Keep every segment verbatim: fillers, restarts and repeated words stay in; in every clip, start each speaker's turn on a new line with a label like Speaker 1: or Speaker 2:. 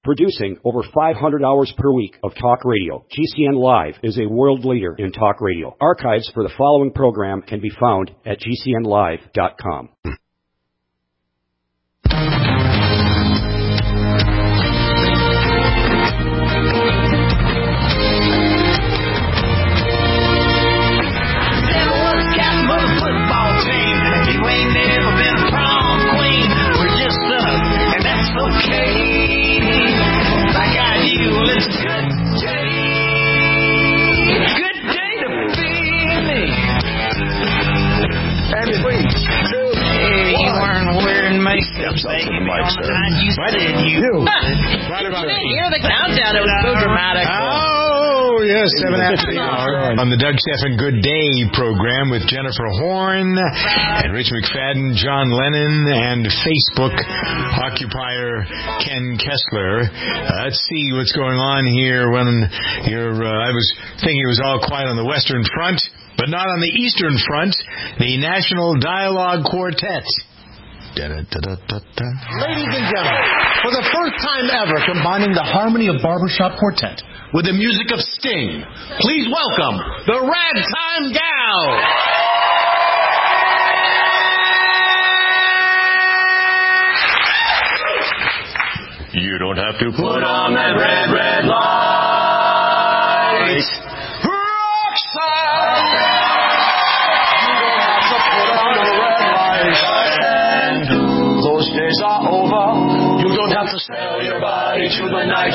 Speaker 1: Producing over five hundred hours per week of talk radio, G C N Live is a world leader in talk radio. Archives for the following program can be found at G C N live dot com.
Speaker 2: What did you? you.
Speaker 3: Right about it.
Speaker 2: Hear the countdown. It was so dramatic.
Speaker 3: Oh, yes, seven after the hour. On the Doug Stephan Good Day program with Jennifer Horn and Rich McFadden, John Lennon, and Facebook occupier Ken Kessler. Uh, let's see what's going on here. When you're, uh, I was thinking it was all quiet on the Western Front, but not on the Eastern Front. The National Dialogue Quartet.
Speaker 4: Ladies and gentlemen, for the first time ever combining the harmony of Barbershop Quartet with the music of Sting, please welcome the Ragtime Gals!
Speaker 5: You don't have to put on that red, red light. Roxanne! You don't have to put on the red light. Those days are over. You don't have to sell your body to the night.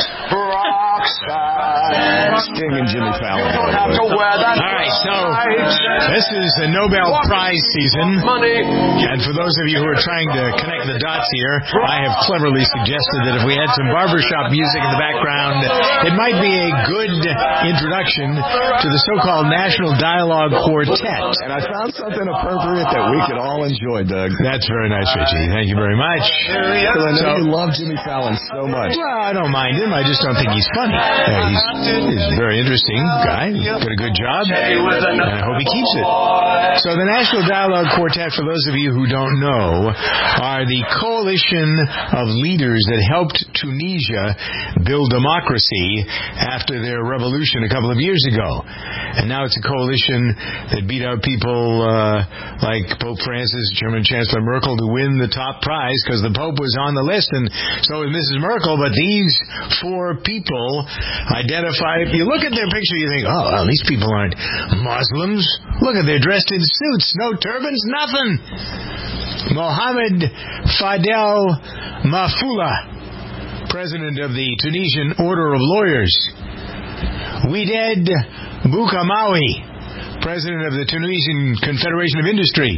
Speaker 5: Roxanne.
Speaker 6: Sting and Jimmy Fallon.
Speaker 5: You don't have to wear that.
Speaker 3: All right, so this is the Nobel Prize season. And for those of you who are trying to connect the dots here, I have cleverly suggested that if we had some barbershop music in the background, it might be a good introduction to the so-called National Dialogue Quartet.
Speaker 6: And I found something appropriate that we could all enjoy, Doug.
Speaker 3: That's very nice, Richie. Thank you very much.
Speaker 6: I know
Speaker 3: So,
Speaker 6: you love Jimmy Fallon so much.
Speaker 3: well, I don't mind him. I just don't think he's funny. Uh, he's, he's a very interesting guy. He's got a good job, and I hope he keeps it. So the National Dialogue Quartet, for those of you who don't know, are the coalition of leaders that helped Tunisia build democracy after their revolution a couple of years ago. And now it's a coalition that beat out people uh, like Pope Francis, German Chancellor Merkel, to win the top prize because the Pope was on the list, and so was Missus Merkel. But these four people identify, if you look at their picture, you think, oh, well, these people aren't Muslims. Look at, they're dressed in suits, no turbans, nothing. Mohamed Fadel Mafoula, president of the Tunisian Order of Lawyers. Ouided Boukamawi, president of the Tunisian Confederation of Industry.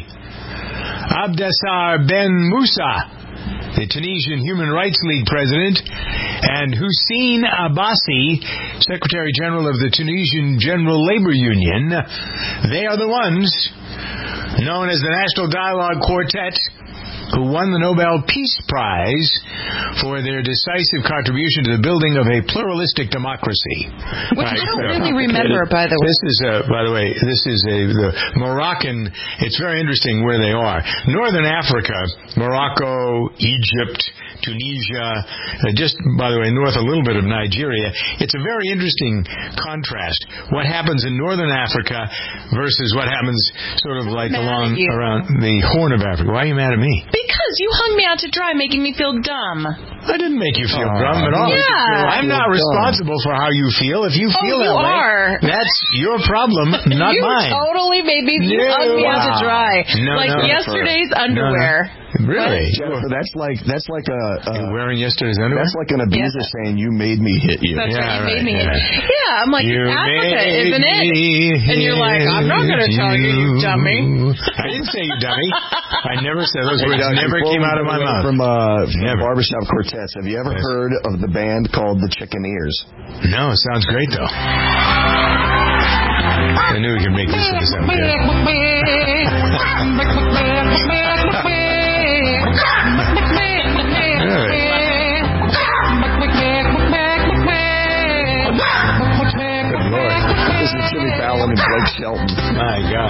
Speaker 3: Abdessar Ben Moussa, the Tunisian Human Rights League president, and Hussein Abbasi, Secretary General of the Tunisian General Labor Union. They are the ones known as the National Dialogue Quartet, who won the Nobel Peace Prize for their decisive contribution to the building of a pluralistic democracy.
Speaker 2: Which right, I don't really remember, by the way.
Speaker 3: This is, a, by the way, this is a the Moroccan. It's very interesting where they are. Northern Africa, Morocco, Egypt, Tunisia, uh, just, by the way, north a little bit of Nigeria. It's a very interesting contrast. What happens in Northern Africa versus what happens sort of like along around the Horn of Africa. Why are you mad at me?
Speaker 2: Because you hung me out to dry, making me feel dumb.
Speaker 3: I didn't make you feel uh, dumb at all.
Speaker 2: Yeah.
Speaker 3: I'm not responsible for how you feel. If you feel
Speaker 2: oh,
Speaker 3: that
Speaker 2: you
Speaker 3: way,
Speaker 2: are.
Speaker 3: That's your problem, not
Speaker 2: you
Speaker 3: mine.
Speaker 2: You totally made me
Speaker 3: no.
Speaker 2: hung me out to dry.
Speaker 3: No,
Speaker 2: like
Speaker 3: no,
Speaker 2: yesterday's
Speaker 3: no,
Speaker 2: underwear.
Speaker 3: No. Really?
Speaker 6: Jennifer, that's like that's like a uh,
Speaker 3: you're wearing yesterday's underwear.
Speaker 6: That's like an abuser
Speaker 2: yeah.
Speaker 6: saying you made me hit you.
Speaker 2: That's
Speaker 3: yeah,
Speaker 2: right. You
Speaker 3: right,
Speaker 2: made me
Speaker 3: yeah.
Speaker 2: hit. Yeah, I'm like,
Speaker 3: you
Speaker 2: it's Africa, isn't it? And you're like, I'm not going to tell you, you dummy.
Speaker 3: I didn't say you dummy. I never said those words. Never came out of my mouth.
Speaker 6: From uh, from Barbershop Quartets. Have you ever yes. heard of the band called the Chickaneers?
Speaker 3: No, it sounds great though. I knew we could make this sound good. Really? Good Lord.
Speaker 6: This is Jimmy Fallon and Blake Shelton.
Speaker 3: My God.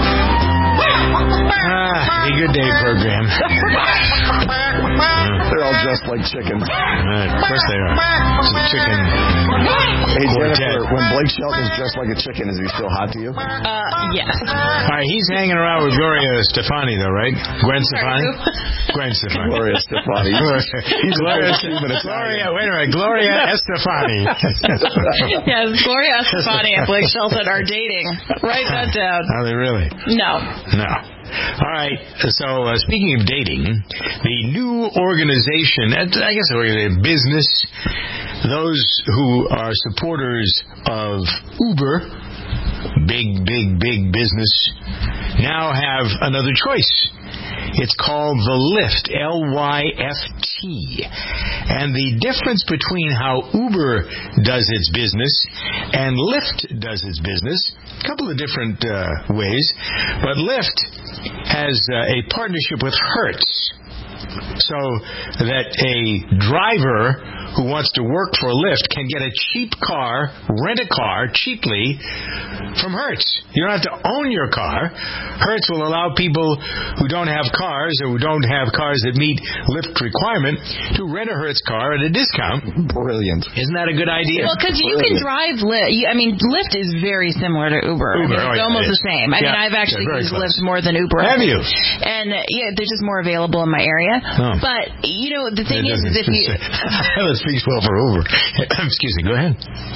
Speaker 3: Ah, the Good Day program.
Speaker 6: They're all all dressed like chickens.
Speaker 3: Right, of course they are. It's a chicken.
Speaker 6: Hey,
Speaker 3: quartet.
Speaker 6: Jennifer, when Blake Shelton is dressed like a chicken, is he still hot to you?
Speaker 2: Uh, yes.
Speaker 3: All right, he's hanging around with Gloria Stefani, though, right? Gwen Stefani? Gwen Stefani.
Speaker 6: Gloria Stefani.
Speaker 3: He's Gloria, Gloria, wait a minute. Gloria Estefani.
Speaker 2: Yes, Gloria Estefani and Blake Shelton are dating. Write that down.
Speaker 3: Are they really?
Speaker 2: No.
Speaker 3: No. All right. So, uh, speaking of dating, the new organization, I guess organization, business, those who are supporters of Uber, big, big, big business, now have another choice. It's called the Lyft, L Y F T. And the difference between how Uber does its business and Lyft does its business, a couple of different uh, ways, but Lyft has uh, a partnership with Hertz, so that a driver who wants to work for Lyft can get a cheap car, rent a car cheaply from Hertz. You don't have to own your car. Hertz will allow people who don't have cars or who don't have cars that meet Lyft requirement to rent a Hertz car at a discount.
Speaker 6: Brilliant.
Speaker 3: Isn't that a good idea?
Speaker 2: Well, because you can drive Lyft. I mean, Lyft is very similar to Uber.
Speaker 3: Uber,
Speaker 2: I mean, it's
Speaker 3: oh, yeah,
Speaker 2: almost
Speaker 3: it
Speaker 2: the same. I
Speaker 3: yeah.
Speaker 2: mean, I've actually
Speaker 3: yeah,
Speaker 2: used
Speaker 3: close.
Speaker 2: Lyft more than Uber.
Speaker 3: Have you?
Speaker 2: And, uh, yeah, they're just more available in my area.
Speaker 3: Oh.
Speaker 2: But, you know, the thing
Speaker 3: It
Speaker 2: is, is if you...
Speaker 3: That speaks well for Uber. Excuse me, go ahead.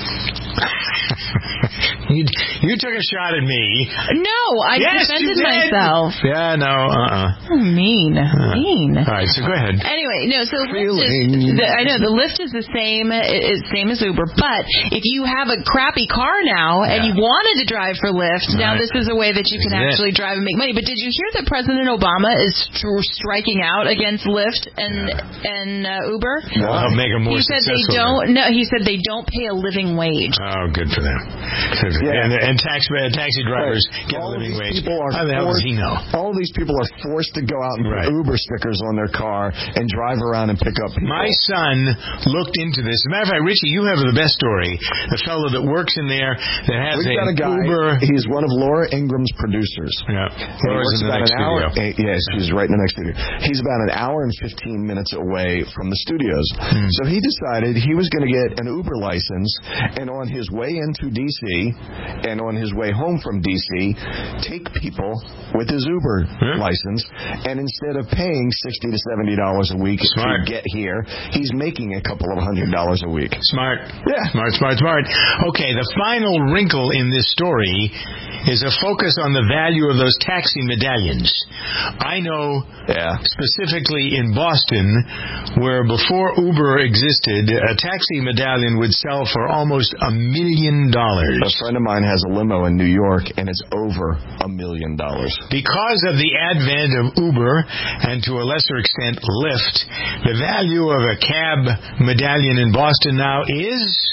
Speaker 3: you, you took a shot at me.
Speaker 2: No, I
Speaker 3: yes,
Speaker 2: defended
Speaker 3: you did.
Speaker 2: myself.
Speaker 3: Yeah, no, uh-uh.
Speaker 2: Oh, mean.
Speaker 3: Uh,
Speaker 2: mean.
Speaker 3: All right, so go ahead.
Speaker 2: Anyway, no, so Lyft is, the, I know, the Lyft is the same, is same as Uber, but if you have a crappy car now and
Speaker 3: Yeah.
Speaker 2: you wanted to drive for Lyft, now
Speaker 3: Right.
Speaker 2: this is a way that you can
Speaker 3: This is
Speaker 2: actually
Speaker 3: it.
Speaker 2: drive and make money. But did you hear that President Obama is str- striking out against Lyft and and uh, Uber?
Speaker 3: That'll help make them more
Speaker 2: He said they
Speaker 3: successful.
Speaker 2: don't. No, he said they don't pay a living wage.
Speaker 3: Oh, good for them.
Speaker 6: Yeah.
Speaker 3: And, and tax, uh, taxi drivers
Speaker 6: Right.
Speaker 3: get
Speaker 6: All
Speaker 3: a living
Speaker 6: these
Speaker 3: wage.
Speaker 6: people are
Speaker 3: How the hell does
Speaker 6: forced-
Speaker 3: he know?
Speaker 6: All these people are forced to go out and
Speaker 3: Right.
Speaker 6: put Uber stickers on their car and drive around and pick up people.
Speaker 3: My son looked into this. As a matter of fact, Richie, you have the best story. The fellow that works in there that has
Speaker 6: We've
Speaker 3: a
Speaker 6: got a guy.
Speaker 3: Uber.
Speaker 6: He's one of Laura Ingram's producers.
Speaker 3: Yeah,
Speaker 6: And he
Speaker 3: Laura's
Speaker 6: works
Speaker 3: in the
Speaker 6: about
Speaker 3: next
Speaker 6: an hour.
Speaker 3: studio.
Speaker 6: eh, Yes, she's right in the next studio. He's about an hour and fifteen minutes away from the studios.
Speaker 3: Hmm.
Speaker 6: So he decided he was going to get an Uber license, and on his way into D C and on his way home from D C, take people with his Uber
Speaker 3: Yeah.
Speaker 6: license, and instead of paying sixty to seventy dollars a week
Speaker 3: Smart.
Speaker 6: to get here, he's making a couple of hundred dollars a week.
Speaker 3: Smart.
Speaker 6: Yeah.
Speaker 3: Smart, smart, smart. Okay, the final wrinkle in this story is a focus on the value of those taxi medallions. I know
Speaker 6: Yeah.
Speaker 3: specifically in Boston, where before Uber existed, a taxi medallion would sell for almost a million
Speaker 6: A
Speaker 3: dollars.
Speaker 6: friend of mine has a limo in New York, and it's over a million dollars.
Speaker 3: Because of the advent of Uber, and to a lesser extent Lyft, the value of a cab medallion in Boston now is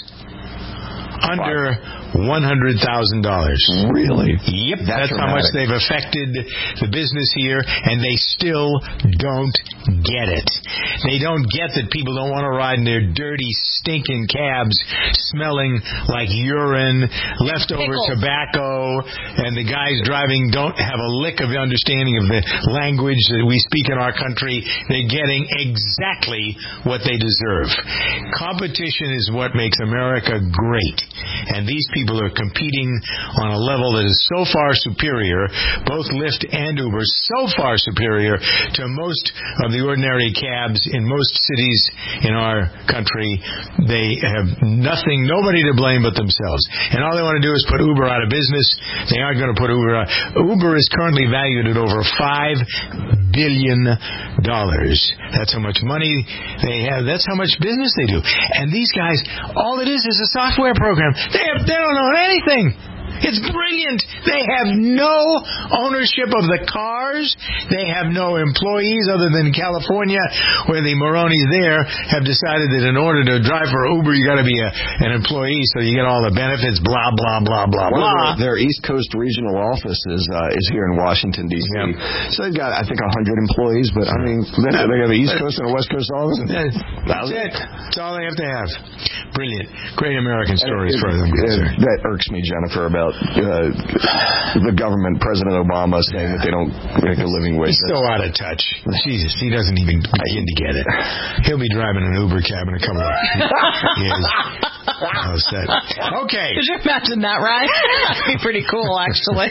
Speaker 3: under one hundred thousand dollars.
Speaker 6: Really?
Speaker 3: Yep,
Speaker 6: That's
Speaker 3: that's how much
Speaker 6: dramatic.
Speaker 3: they've affected the business here, and they still don't get it. They don't get that people don't want to ride in their dirty, stinking cabs smelling like urine, leftover
Speaker 2: Pickles.
Speaker 3: tobacco, and the guys driving don't have a lick of understanding of the language that we speak in our country. They're getting exactly what they deserve. Competition is what makes America great, and these people People are competing on a level that is so far superior, both Lyft and Uber, so far superior to most of the ordinary cabs in most cities in our country. They have nothing, nobody to blame but themselves. And all they want to do is put Uber out of business. They aren't going to put Uber out. Uber is currently valued at over five billion dollars. That's how much money they have. That's how much business they do. And these guys, all it is is a software program. They have, they don't know anything. It's brilliant. They have no ownership of the cars. They have no employees other than California, where the Moronis there have decided that in order to drive for Uber, you got to be a, an employee, so you get all the benefits, blah, blah, blah, blah,
Speaker 6: One
Speaker 3: blah.
Speaker 6: of their, their East Coast regional office is, uh, is here in Washington, D C
Speaker 3: Yep.
Speaker 6: So they've got, I think, one hundred employees, but, I mean, they they have an East Coast and a West Coast office. And
Speaker 3: That's it. That's all they have to have. Brilliant. Great American stories
Speaker 6: it,
Speaker 3: for them.
Speaker 6: It, that irks me, Jennifer, about uh, the government, President Obama, saying that they don't make a living wage.
Speaker 3: He's so out of touch. Jesus, he doesn't even begin to get it. He'll be driving an Uber cab in a couple of years. Oh, set. Okay.
Speaker 2: Could you imagine that, Ryan? That'd be pretty cool, actually.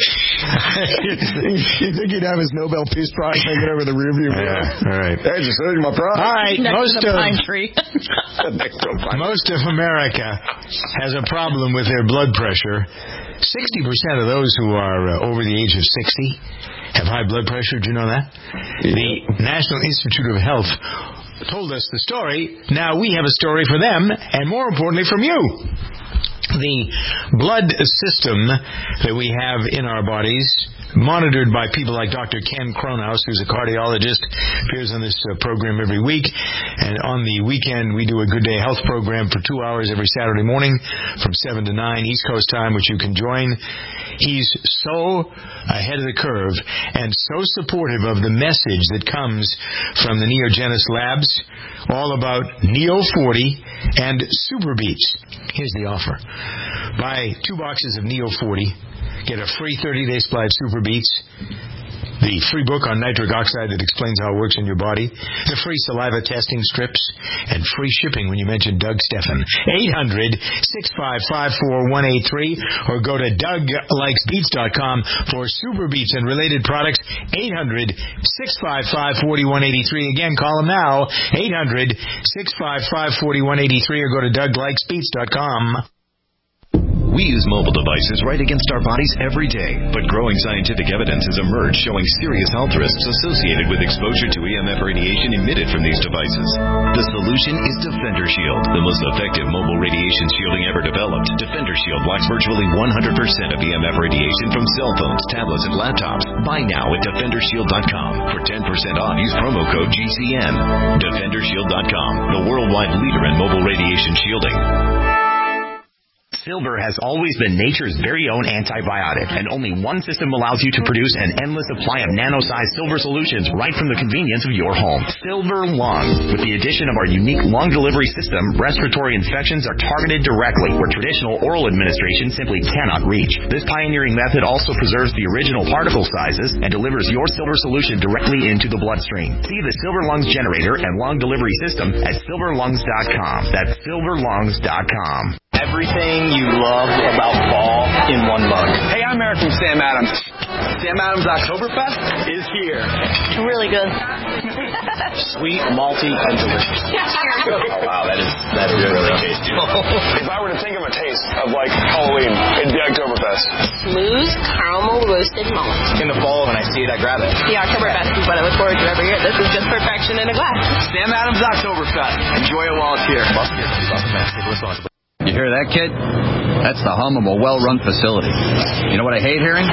Speaker 6: You think he'd have his Nobel Peace Prize hanging over the rearview mirror?
Speaker 3: Yeah, all right.
Speaker 6: Hey, just heard my prize.
Speaker 3: All right.
Speaker 2: Next
Speaker 3: Most
Speaker 2: to the
Speaker 3: of
Speaker 2: pine tree.
Speaker 3: most of America has a problem with their blood pressure. Sixty percent of those who are uh, over the age of sixty have high blood pressure. Do you know that? Yeah. The National Institute of Health told us the story. Now we have a story for them, and more importantly, from you. The blood system that we have in our bodies, monitored by people like Doctor Ken Cronhaus, who's a cardiologist, appears on this uh, program every week. And on the weekend, we do a Good Day Health program for two hours every Saturday morning from seven to nine East Coast time, which you can join. He's so ahead of the curve and so supportive of the message that comes from the Neogenis Labs, all about Neo forty and Super Beats. Here's the offer. Buy two boxes of Neo forty. Get a free thirty-day supply of Super Beats, the free book on nitric oxide that explains how it works in your body, the free saliva testing strips, and free shipping when you mention Doug Steffen. eight hundred, six five five, four one eight three or go to doug likes beats dot com for Super Beats and related products. eight hundred, six five five, four one eight three. Again, call them now. eight hundred, six five five, four one eight three or go to doug likes beats dot com.
Speaker 7: We use mobile devices right against our bodies every day, but growing scientific evidence has emerged showing serious health risks associated with exposure to E M F radiation emitted from these devices. The solution is Defender Shield, the most effective mobile radiation shielding ever developed. Defender Shield blocks virtually one hundred percent of E M F radiation from cell phones, tablets, and laptops. Buy now at defender shield dot com. For ten percent off, use promo code G C N. defender shield dot com, the worldwide leader in mobile radiation shielding.
Speaker 8: Silver has always been nature's very own antibiotic, and only one system allows you to produce an endless supply of nano-sized silver solutions right from the convenience of your home. Silver Lungs. With the addition of our unique lung delivery system, respiratory infections are targeted directly, where traditional oral administration simply cannot reach. This pioneering method also preserves the original particle sizes and delivers your silver solution directly into the bloodstream. See the Silver Lungs generator and lung delivery system at silver lungs dot com. That's silver lungs dot com.
Speaker 9: Everything you love about fall in one mug. Hey, I'm Eric from Sam Adams. Sam Adams Oktoberfest is here.
Speaker 10: Really good.
Speaker 9: Sweet, malty, and delicious. Oh, wow, that is that is really tasty.
Speaker 11: If I were to think of a taste of, like, Halloween, it'd be Oktoberfest.
Speaker 10: Smooth, caramel, roasted mullet.
Speaker 9: In the fall, when I see it, I grab it.
Speaker 10: The Oktoberfest is what I look forward to every year. This is just perfection in a glass.
Speaker 9: Sam Adams Oktoberfest. Enjoy it while it's here. Must be responsibly.
Speaker 12: You hear that, kid? That's the hum of a well-run facility. You know what I hate hearing?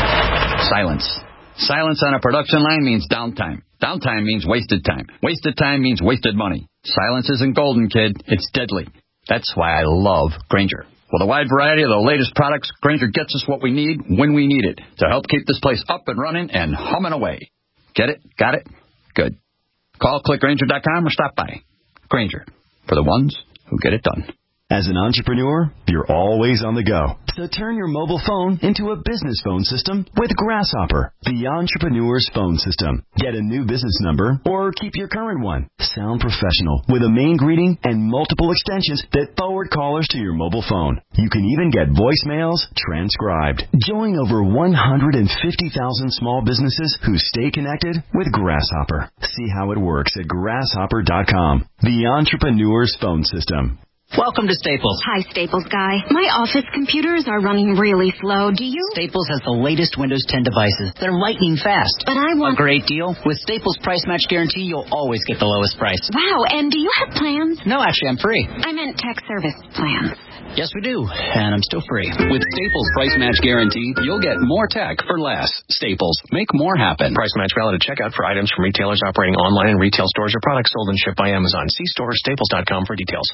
Speaker 12: Silence. Silence on a production line means downtime. Downtime means wasted time. Wasted time means wasted money. Silence isn't golden, kid. It's deadly. That's why I love Grainger. With a wide variety of the latest products, Grainger gets us what we need when we need it to help keep this place up and running and humming away. Get it? Got it? Good. Call click grainger dot com or stop by. Grainger, for the ones who get it done.
Speaker 13: As an entrepreneur, you're always on the go. So turn your mobile phone into a business phone system with Grasshopper, the entrepreneur's phone system. Get a new business number or keep your current one. Sound professional with a main greeting and multiple extensions that forward callers to your mobile phone. You can even get voicemails transcribed. Join over one hundred fifty thousand small businesses who stay connected with Grasshopper. See how it works at grasshopper dot com, the entrepreneur's phone system.
Speaker 14: Welcome to Staples.
Speaker 15: Hi, Staples guy. My office computers are running really slow. Do you?
Speaker 14: Staples has the latest Windows ten devices. They're lightning fast.
Speaker 15: But I want...
Speaker 14: A great deal. With Staples Price Match Guarantee, you'll always get the lowest price.
Speaker 15: Wow, and do you have plans?
Speaker 14: No, actually, I'm free.
Speaker 15: I meant tech service plans.
Speaker 14: Yes, we do, and I'm still free.
Speaker 12: With Staples Price Match Guarantee, you'll get more tech for less. Staples, make more happen.
Speaker 16: Price match valid at checkout for items from retailers operating online and retail stores or products sold and shipped by Amazon. See store or staples dot com for details.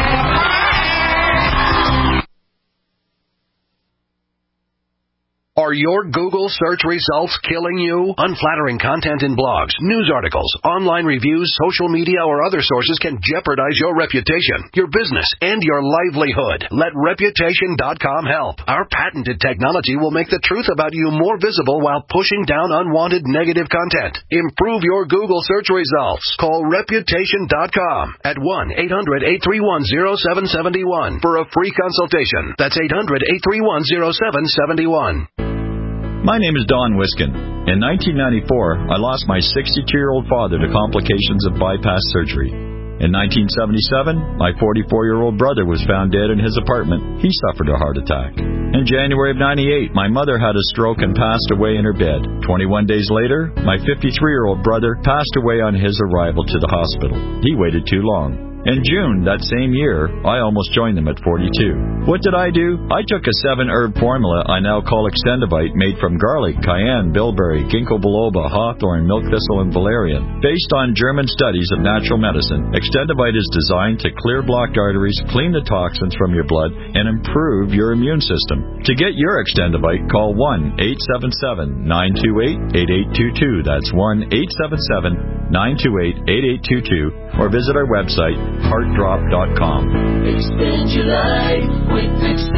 Speaker 17: Are your Google search results killing you? Unflattering content in blogs, news articles, online reviews, social media, or other sources can jeopardize your reputation, your business, and your livelihood. Let Reputation dot com help. Our patented technology will make the truth about you more visible while pushing down unwanted negative content. Improve your Google search results. Call Reputation dot com at one eight hundred eight three one zero seven seven one for a free consultation. That's eight hundred eight three one zero seven seven one.
Speaker 18: My name is Don Wiskin. In nineteen ninety-four, I lost my sixty-two-year-old father to complications of bypass surgery. In nineteen seventy-seven, my forty-four-year-old brother was found dead in his apartment. He suffered a heart attack. In January of ninety-eight, my mother had a stroke and passed away in her bed. twenty-one days later, my fifty-three-year-old brother passed away on his arrival to the hospital. He waited too long. In June that same year, I almost joined them at forty-two. What did I do? I took a seven-herb formula I now call Extendivite, made from garlic, cayenne, bilberry, ginkgo biloba, hawthorn, milk thistle, and valerian. Based on German studies of natural medicine, Extendivite is designed to clear blocked arteries, clean the toxins from your blood, and improve your immune system. To get your Extendivite, call one eight seven seven, nine two eight, eight eight two two. That's one eight seven seven, nine two eight, eight eight two two, or visit our website, heart drop dot com.
Speaker 5: Extend your life with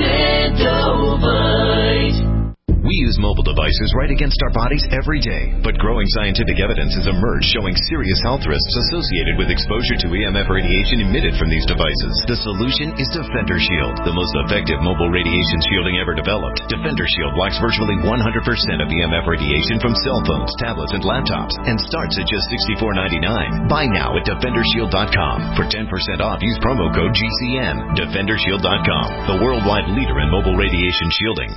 Speaker 5: Extendovite.
Speaker 7: We use mobile devices right against our bodies every day, but growing scientific evidence has emerged showing serious health risks associated with exposure to E M F radiation emitted from these devices. The solution is Defender Shield, the most effective mobile radiation shielding ever developed. Defender Shield blocks virtually one hundred percent of E M F radiation from cell phones, tablets, and laptops, and starts at just sixty-four ninety-nine. Buy now at Defender Shield dot com. For ten percent off, use promo code G C N. Defender Shield dot com, the worldwide leader in mobile radiation shielding.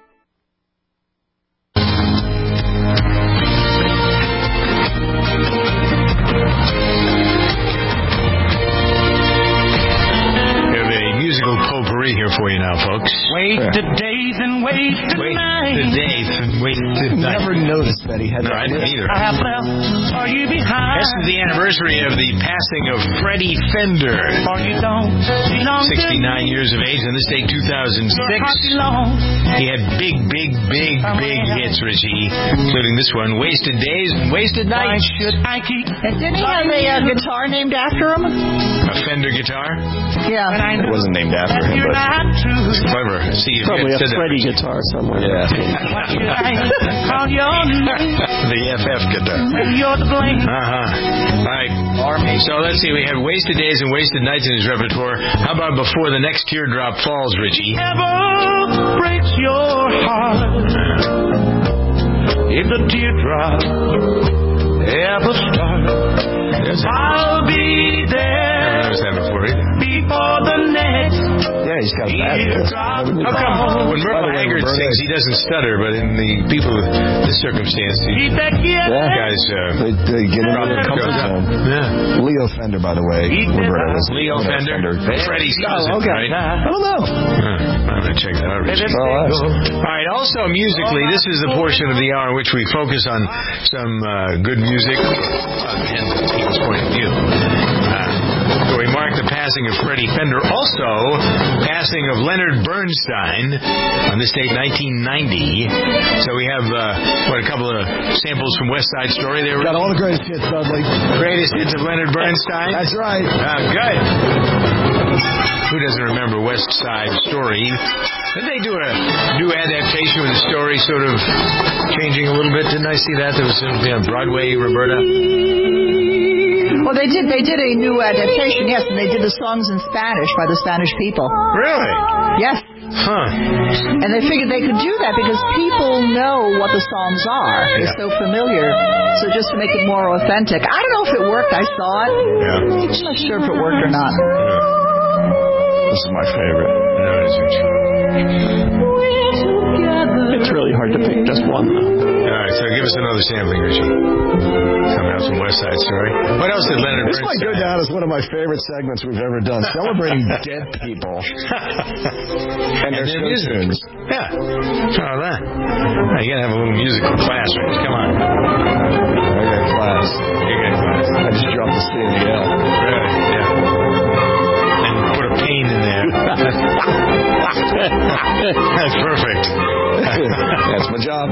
Speaker 3: Musical potpourri here for you now, folks.
Speaker 5: Wasted days and wasted nights.
Speaker 3: Wasted days and wasted nights.
Speaker 6: Never noticed that he had
Speaker 3: no,
Speaker 6: that.
Speaker 3: I didn't either.
Speaker 5: I have left, are you behind?
Speaker 3: This is the anniversary of the passing of Freddie Fender.
Speaker 5: For you don't belong
Speaker 3: sixty-nine years of age, and this day two thousand six. He had big, big, big, big hits, Richie, including this one, Wasted Days and Wasted Nights.
Speaker 5: Should I keep
Speaker 19: and didn't he have a uh, guitar named after him?
Speaker 3: A Fender guitar?
Speaker 19: Yeah.
Speaker 6: It wasn't named after him, but
Speaker 3: it's clever. See, if
Speaker 20: probably
Speaker 3: you
Speaker 20: a Freddie guitar somewhere.
Speaker 6: Yeah.
Speaker 3: The F F guitar. Uh-huh. All right. So let's see. We have Wasted Days and Wasted Nights in his repertoire. How about Before the Next Teardrop Falls, Richie?
Speaker 5: Ever breaks your heart if the teardrop ever starts, I'll be there.
Speaker 3: Never noticed that before either.
Speaker 5: Before the next.
Speaker 6: Yeah, he's got that.
Speaker 3: How come when Merle Haggard sings, he doesn't stutter, but in the people with this circumstance, he,
Speaker 6: yeah.
Speaker 3: guys uh,
Speaker 6: they, they get into their comfort zone.
Speaker 3: Yeah.
Speaker 6: Leo Fender, by the way. Roberta,
Speaker 3: Leo Fender.
Speaker 6: Fender.
Speaker 3: Freddie's
Speaker 6: cousin,
Speaker 3: oh, okay.
Speaker 6: right? I don't know.
Speaker 3: Huh. I'm going to check that out. All right. Also, musically, this is the portion of the hour in which we focus on some uh, good music uh, and people's point of view. Uh, so we mark the passing of Freddie Fender. Also, passing of Leonard Bernstein on this date, nineteen ninety. So we have, uh, what, a couple of samples from West Side Story there?
Speaker 6: Got all the greatest hits, Dudley.
Speaker 3: Greatest hits of Leonard Bernstein?
Speaker 6: That's right.
Speaker 3: Uh, good. Who doesn't remember West Side Story? Didn't they do a new adaptation with the story sort of changing a little bit? Didn't I see that? There was something on Broadway, Roberta?
Speaker 19: Well, they did. They did a new adaptation, yes, and they did the songs in Spanish by the Spanish people.
Speaker 3: Really?
Speaker 19: Yes.
Speaker 3: Huh.
Speaker 19: And they figured they could do that because people know what the songs are. They're
Speaker 3: Yeah.
Speaker 19: so familiar. So just to make it more authentic. I don't know if it worked. I saw it.
Speaker 3: Yeah.
Speaker 19: I'm not sure if it worked or not.
Speaker 3: Yeah.
Speaker 6: This is my favorite.
Speaker 3: No, it isn't.
Speaker 20: It's really hard to pick just one, though.
Speaker 3: All right, so give us another sampling, Richie. Coming out from West Side Story. What else did Leonard
Speaker 6: This might go
Speaker 3: Bernstein?
Speaker 6: down as one of my favorite segments we've ever done, celebrating dead people and their show tunes.
Speaker 3: Yeah. All that. Now, you got to have a little musical class, Rich. Come on.
Speaker 6: I got class.
Speaker 3: You got class.
Speaker 6: I just dropped the C in the L.
Speaker 3: Really? Yeah. And put a pain in there. That's perfect.
Speaker 6: That's my job.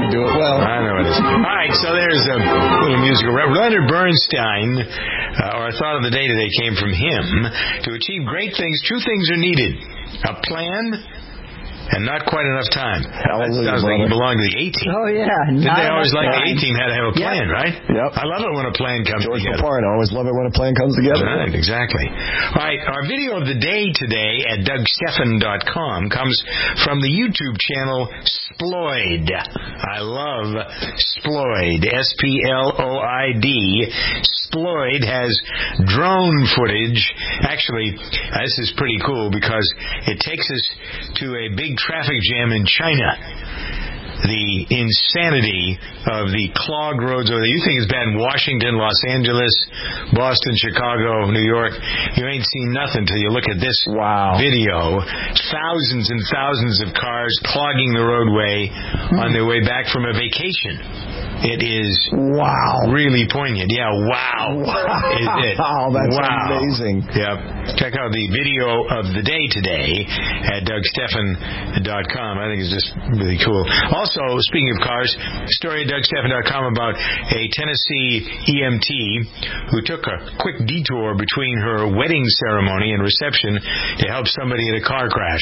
Speaker 3: So there's a little musical. Leonard Bernstein, uh, or a thought of the day today came from him. To achieve great things, two things are needed. A plan and not quite enough time.
Speaker 6: Hallelujah,
Speaker 3: that sounds like you
Speaker 6: brother.
Speaker 3: belong to the A-Team.
Speaker 19: Oh, yeah.
Speaker 3: Didn't they always like
Speaker 19: time.
Speaker 3: the A-Team had to have a plan,
Speaker 19: Yep.
Speaker 3: right?
Speaker 6: Yep.
Speaker 3: I love it when a plan comes
Speaker 6: George
Speaker 3: together.
Speaker 6: Papard, I always love it when a plan comes together.
Speaker 3: Right, exactly. All right, our video of the day today at Doug Stephan dot com comes from the YouTube channel Sploid. I love Sploid. S P L O I D. Sploid has drone footage. Actually, uh, this is pretty cool because it takes us to a big traffic jam in China. The insanity of the clogged roads over there. You think it's bad in Washington, Los Angeles, Boston, Chicago, New York. You ain't seen nothing till you look at this
Speaker 6: wow.
Speaker 3: video. Thousands and thousands of cars clogging the roadway hmm. on their way back from a vacation. It is
Speaker 6: wow,
Speaker 3: really poignant. Yeah, wow,
Speaker 6: wow.
Speaker 3: Is it?
Speaker 6: Wow, that's
Speaker 3: wow.
Speaker 6: amazing.
Speaker 3: Yep. Check out the video of the day today at Doug Stephan dot com. I think it's just really cool. Also, speaking of cars, story at Doug Stephan dot com about a Tennessee E M T who took a quick detour between her wedding ceremony and reception to help somebody in a car crash.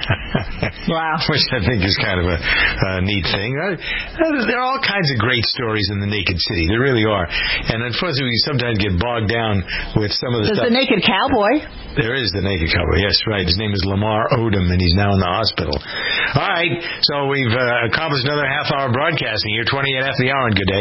Speaker 19: Wow.
Speaker 3: Which I think is kind of a, a neat thing. Uh, there are all kinds of great stories in the Naked City. There really are. And unfortunately, we sometimes get bogged down with some of the
Speaker 19: There's
Speaker 3: stuff.
Speaker 19: the Naked Cowboy.
Speaker 3: There is the Naked Cowboy. Yes, right. His name is Lamar Odom, and he's now in the hospital. All right. So we've uh, accomplished another half-hour broadcasting here, twenty-eight after the hour, and good day.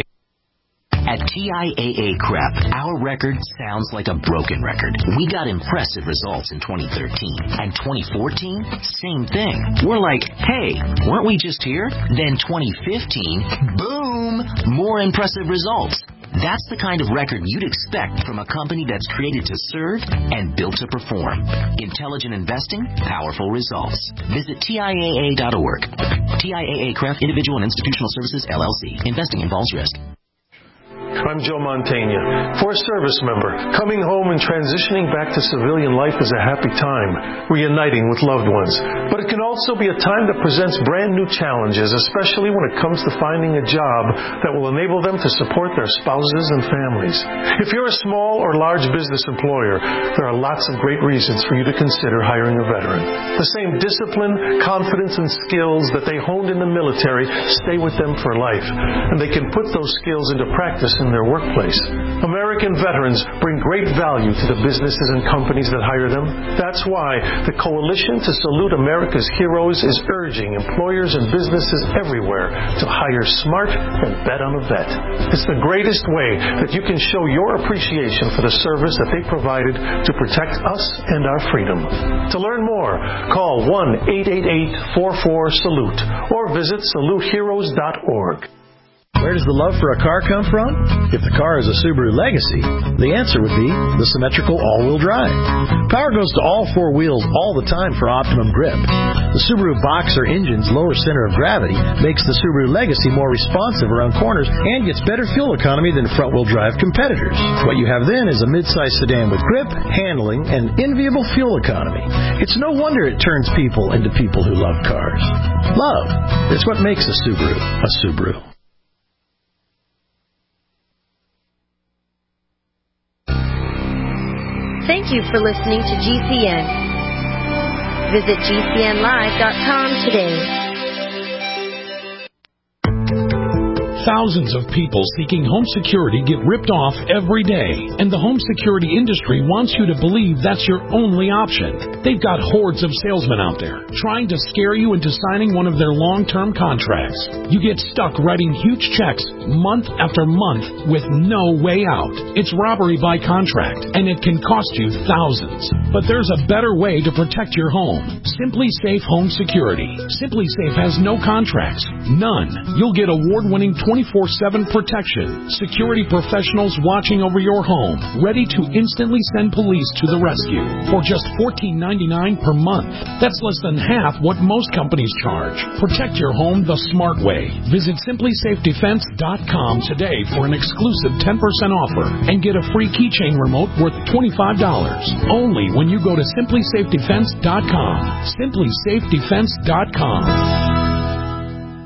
Speaker 21: At T I A A Crep, our record sounds like a broken record. We got impressive results in twenty thirteen. And twenty fourteen, same thing. We're like, hey, weren't we just here? Then twenty fifteen, boom, more impressive results. That's the kind of record you'd expect from a company that's created to serve and built to perform. Intelligent investing, powerful results. Visit T I A A dot org. T I A A Cref Individual and Institutional Services, L L C. Investing involves risk.
Speaker 22: I'm Joe Mantegna. For a service member, coming home and transitioning back to civilian life is a happy time, reuniting with loved ones. But it can also be a time that presents brand new challenges, especially when it comes to finding a job that will enable them to support their spouses and families. If you're a small or large business employer, there are lots of great reasons for you to consider hiring a veteran. The same discipline, confidence, and skills that they honed in the military stay with them for life, and they can put those skills into practice in their workplace. American veterans bring great value to the businesses and companies that hire them. That's why the Coalition to Salute America's Heroes is urging employers and businesses everywhere to hire smart and bet on a vet. It's the greatest way that you can show your appreciation for the service that they provided to protect us and our freedom. To learn more, call one eight eight eight, four four, SALUTE or visit salute heroes dot org.
Speaker 23: Where does the love for a car come from? If the car is a Subaru Legacy, the answer would be the symmetrical all-wheel drive. Power goes to all four wheels all the time for optimum grip. The Subaru Boxer engine's lower center of gravity makes the Subaru Legacy more responsive around corners and gets better fuel economy than front-wheel drive competitors. What you have then is a mid-size sedan with grip, handling, and enviable fuel economy. It's no wonder it turns people into people who love cars. Love is what makes a Subaru a Subaru.
Speaker 24: Thank you for listening to G C N. Visit G C N live dot com today.
Speaker 25: Thousands of people seeking home security get ripped off every day, and the home security industry wants you to believe that's your only option. They've got hordes of salesmen out there trying to scare you into signing one of their long-term contracts. You get stuck writing huge checks month after month with no way out. It's robbery by contract, and it can cost you thousands. But there's a better way to protect your home. Simply Safe Home Security. Simply Safe has no contracts. None. You'll get award-winning twenty-four seven protection. Security professionals watching over your home, ready to instantly send police to the rescue for just fourteen ninety-nine per month. That's less than half what most companies charge. Protect your home the smart way. Visit simply safe defense dot com today for an exclusive ten percent offer and get a free keychain remote worth twenty-five dollars. Only when you go to simply safe defense dot com. simply safe defense dot com.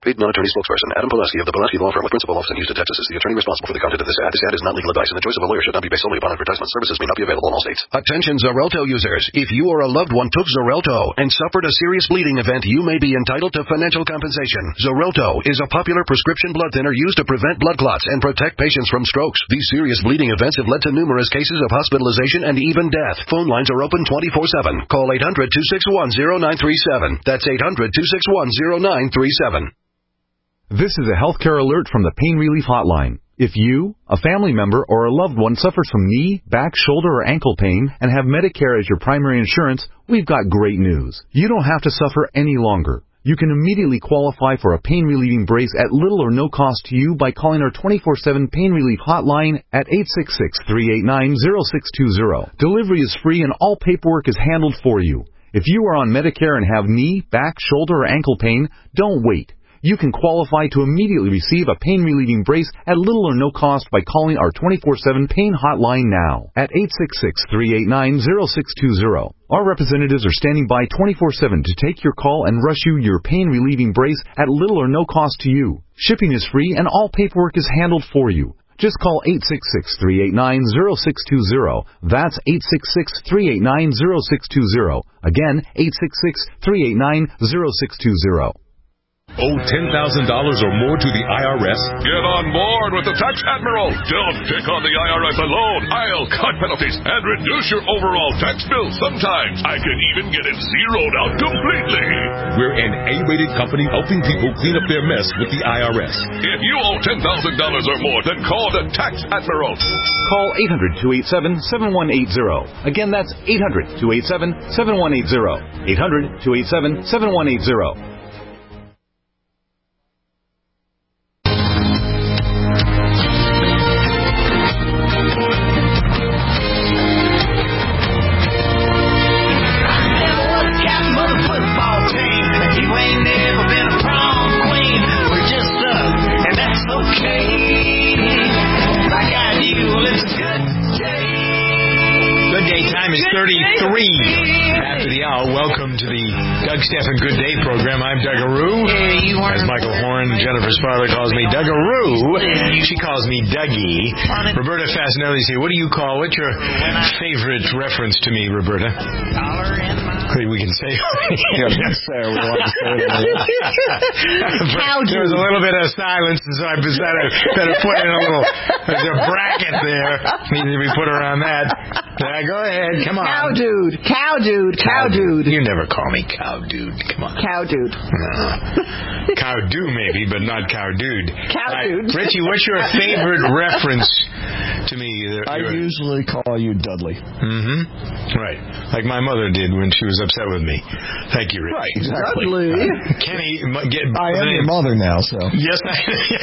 Speaker 17: Paid non-attorney spokesperson Adam Pulaski of the Pulaski Law Firm with principal office in Houston, Texas is the attorney responsible for the content of this ad. This ad is not legal advice, and the choice of a lawyer should not be based solely upon advertisement. Services may not be available in all states. Attention Xarelto users. If you or a loved one took Xarelto and suffered a serious bleeding event, you may be entitled to financial compensation. Xarelto is a popular prescription blood thinner used to prevent blood clots and protect patients from strokes. These serious bleeding events have led to numerous cases of hospitalization and even death. Phone lines are open twenty-four seven. Call eight hundred, two six one, zero nine three seven. That's eight hundred, two six one, zero nine three seven.
Speaker 1: This is a healthcare alert from the Pain Relief Hotline. If you, a family member, or a loved one suffers from knee, back, shoulder, or ankle pain and have Medicare as your primary insurance, we've got great news. You don't have to suffer any longer. You can immediately qualify for a pain-relieving brace at little or no cost to you by calling our twenty-four seven Pain Relief Hotline at eight six six, three eight nine, zero six two zero. Delivery is free and all paperwork is handled for you. If you are on Medicare and have knee, back, shoulder, or ankle pain, don't wait. You can qualify to immediately receive a pain-relieving brace at little or no cost by calling our twenty-four seven Pain Hotline now at eight six six, three eight nine, zero six two zero. Our representatives are standing by twenty-four seven to take your call and rush you your pain-relieving brace at little or no cost to you. Shipping is free and all paperwork is handled for you. Just call eight six six, three eight nine, zero six two zero. That's eight six six, three eight nine, zero six two zero. Again, eight six six, three eight nine, zero six two zero.
Speaker 2: Owe ten thousand dollars or more to the I R S?
Speaker 4: Get on board with the Tax Admiral. Don't pick on the I R S alone. I'll cut penalties and reduce your overall tax bill. Sometimes I can even get it zeroed out completely.
Speaker 2: We're an A-rated company helping people clean up their mess with the I R S.
Speaker 4: If you owe ten thousand dollars or more, then call the Tax Admiral.
Speaker 1: Call eight hundred, two eight seven, seven one eight zero. Again, that's eight hundred, two eight seven, seven one eight zero. eight hundred, two eight seven, seven one eight zero.
Speaker 3: thirty-three after the hour. Welcome to the Doug Stephan Good Day program. I'm Dougaroo. As Michael Horn, Jennifer's father, calls me Dougaroo. She calls me Dougie. Roberta Fasinelli's here. What do you call? What's your favorite reference to me, Roberta? We can say.
Speaker 6: Yeah, we can say. We want to say
Speaker 3: it. There was a little bit of silence, so I decided better put in a little. There's a bracket there. Needs to be put around that. Yeah, go ahead. Come on.
Speaker 19: Cow dude. Cow dude. Cow, cow dude.
Speaker 3: You never call me cow dude. Come on.
Speaker 19: Cow dude.
Speaker 3: No. Cow do maybe, but not cow dude.
Speaker 19: Cow
Speaker 3: right.
Speaker 19: dude.
Speaker 3: Richie, what's your favorite reference to me?
Speaker 6: I You're... usually call you Dudley.
Speaker 3: Mm-hmm. Right. Like my mother did when she was upset with me. Thank you, Richie.
Speaker 6: Right, exactly.
Speaker 19: Dudley.
Speaker 3: Uh, Kenny, get,
Speaker 6: I am your mother now, so.
Speaker 3: Yes, I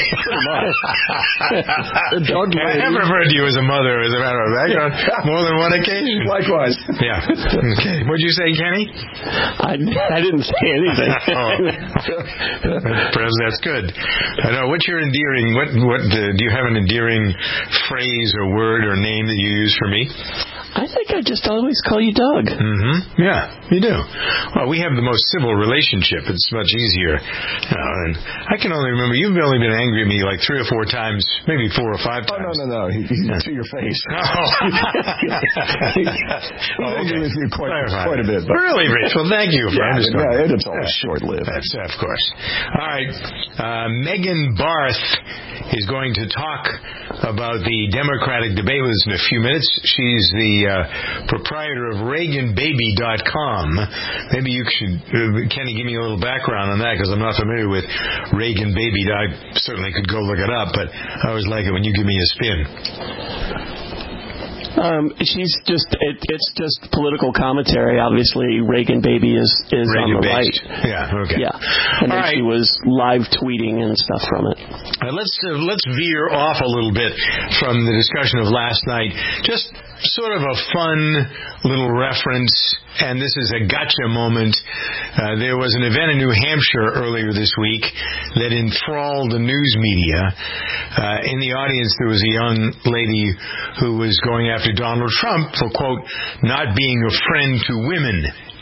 Speaker 6: Dudley.
Speaker 3: I have referred to you as a mother, as a matter of fact, on more than one occasion.
Speaker 6: Likewise.
Speaker 3: Yeah. Okay. What'd you say, Kenny?
Speaker 20: I, I didn't say anything.
Speaker 3: Oh. Perhaps that's good. I know. What's your endearing? What? What? Uh, do you have an endearing phrase or word or name that you use for me?
Speaker 20: I think I just always call you Doug.
Speaker 3: Mm-hmm. Yeah, you do. Well, we have the most civil relationship. It's much easier. You know, and I can only remember, you've only been angry at me like three or four times, maybe four or five times.
Speaker 6: Oh, no, no, no. He, he, to your face.
Speaker 3: Oh.
Speaker 6: He's oh, angry okay. with you quite, quite a bit. But.
Speaker 3: Really, Rich? Well, thank you for
Speaker 6: yeah,
Speaker 3: understanding.
Speaker 6: Yeah, it's all short-lived.
Speaker 3: That's, of course. All right. Uh, Megan Barth is going to talk about the Democratic debate with us in a few minutes. She's the uh, proprietor of Reagan Baby dot com. Maybe you should, uh, Kenny, give me a little background on that, because I'm not familiar with Reagan Baby. I certainly could go look it up, but I always like it when you give me a spin.
Speaker 20: Um, she's just, it, it's just political commentary. Obviously, Reagan Baby is, is
Speaker 3: Reagan
Speaker 20: on the
Speaker 3: based.
Speaker 20: right.
Speaker 3: Yeah, okay.
Speaker 20: Yeah. And
Speaker 3: All
Speaker 20: then
Speaker 3: right.
Speaker 20: she was live tweeting and stuff from it.
Speaker 3: Uh, let's, uh, let's veer off a little bit from the discussion of last night. Just sort of a fun little reference, and this is a gotcha moment. Uh, there was an event in New Hampshire earlier this week that enthralled the news media. Uh, in the audience, there was a young lady who was going after Donald Trump for, quote, not being a friend to women.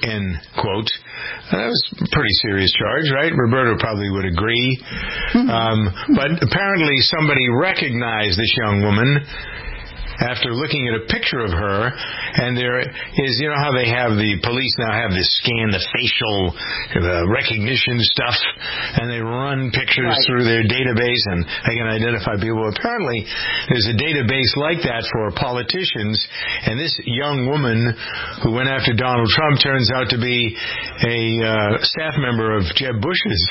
Speaker 3: end quote. That was a pretty serious charge, right? Roberto probably would agree. Um, but apparently somebody recognized this young woman after looking at a picture of her, and there is, you know how they have, the police now have this scan, the facial uh, recognition stuff, and they run pictures right. through their database, and they can identify people. Apparently, there's a database like that for politicians, and this young woman who went after Donald Trump turns out to be a uh, staff member of Jeb Bush's.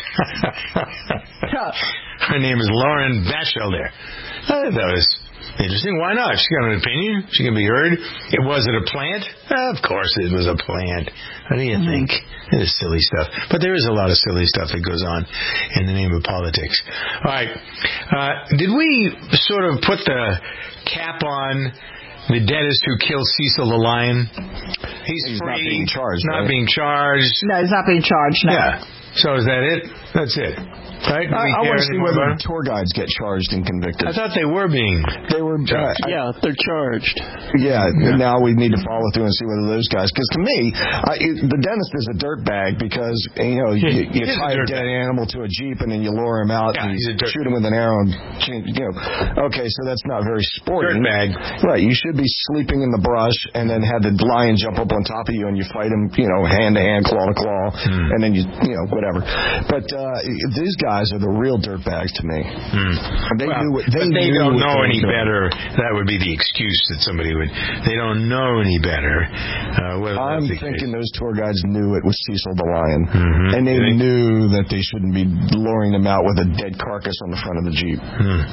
Speaker 3: Her name is Lauren Batchelder. I thought that was interesting. Why not? She got an opinion. She can be heard. It was it a plant? Uh, of course it was a plant. What do you mm-hmm. think? It is silly stuff. But there is a lot of silly stuff that goes on in the name of politics. All right. Uh, did we sort of put the cap on the dentist who killed Cecil the Lion? He's,
Speaker 6: he's
Speaker 3: free.
Speaker 6: Not being charged.
Speaker 3: Not
Speaker 6: right?
Speaker 3: being charged.
Speaker 19: No, he's not being charged. No.
Speaker 3: Yeah. So is that it? That's it. Right?
Speaker 6: I, I want to see whether the tour guides get charged and convicted.
Speaker 3: I thought they were being
Speaker 6: They were
Speaker 3: charged.
Speaker 6: Uh,
Speaker 20: yeah, they're charged.
Speaker 6: Yeah, yeah, now we need to follow through and see whether those guys... Because to me, I, the dentist is a dirtbag because, you know, you, you tie a, a dead bag. animal to a Jeep and then you lure him out
Speaker 3: yeah,
Speaker 6: and you
Speaker 3: dirt-
Speaker 6: shoot him with an arrow. And, you know, okay, so that's not very sporting.
Speaker 3: Dirtbag.
Speaker 6: Right, you should be sleeping in the brush and then have the lion jump up on top of you and you fight him, you know, hand to hand, claw to claw, hmm. and then you, you know, whatever. But uh, these guys are the real dirtbags to me.
Speaker 3: Hmm.
Speaker 6: They
Speaker 3: well,
Speaker 6: knew what, they,
Speaker 3: they
Speaker 6: knew
Speaker 3: don't
Speaker 6: what
Speaker 3: know
Speaker 6: they
Speaker 3: any
Speaker 6: doing.
Speaker 3: better. That would be the excuse that somebody would. They don't know any better. Uh,
Speaker 6: I'm thinking those tour guides knew it was Cecil the Lion,
Speaker 3: mm-hmm.
Speaker 6: and they knew that they shouldn't be luring them out with a dead carcass on the front of the Jeep.
Speaker 3: Hmm.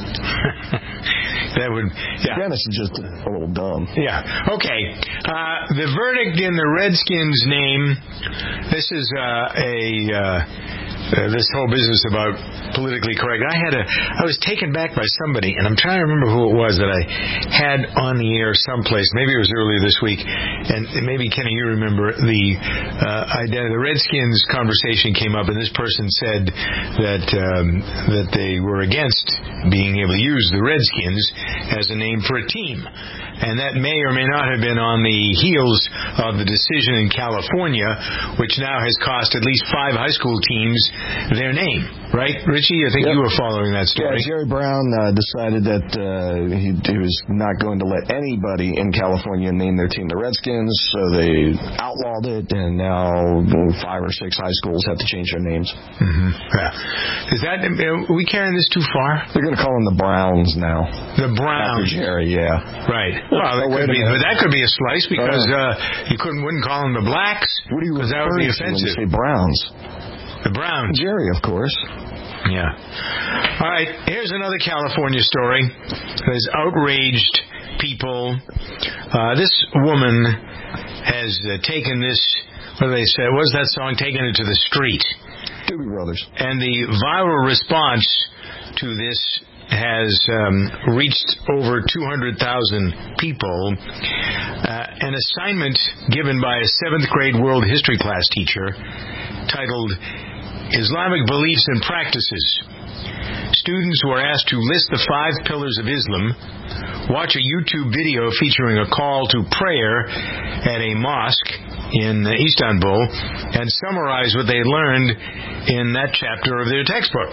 Speaker 3: That would. Yeah.
Speaker 6: Dennis is just a little dumb.
Speaker 3: Yeah. Okay. Uh, the verdict in the Redskins' name. This is uh, a. Uh, Uh, this whole business about politically correct. I had a, I was taken back by somebody, and I'm trying to remember who it was that I had on the air someplace. Maybe it was earlier this week, and maybe Kenny, you remember the uh, identity. The Redskins conversation came up, and this person said that um, that they were against being able to use the Redskins as a name for a team. And that may or may not have been on the heels of the decision in California, which now has cost at least five high school teams their name. Right, Richie? I think yep. you were following that story.
Speaker 6: Yeah, Jerry Brown uh, decided that uh, he, he was not going to let anybody in California name their team the Redskins, so they outlawed it, and now five or six high schools have to change their names.
Speaker 3: Mm-hmm. Yeah. Is that, are we carrying this too far?
Speaker 6: They're going to call them the Browns now.
Speaker 3: The Browns.
Speaker 6: After Jerry, yeah.
Speaker 3: Right. Well, that, oh, could be, but that could be a slice because uh, you couldn't wouldn't call them the Blacks.
Speaker 6: What do you
Speaker 3: Because that would be offensive.
Speaker 6: When you say Browns.
Speaker 3: The Browns.
Speaker 6: Jerry, of course.
Speaker 3: Yeah. All right. Here's another California story that has outraged people. Uh, this woman has uh, taken this. What do they say? What was that song? Taken it to the street.
Speaker 6: Doobie Brothers.
Speaker 3: And the viral response to this has um, reached over two hundred thousand people. Uh, an assignment given by a seventh grade world history class teacher titled Islamic Beliefs and Practices. Students were asked to list the five pillars of Islam, watch a YouTube video featuring a call to prayer at a mosque in Istanbul, and summarize what they learned in that chapter of their textbook.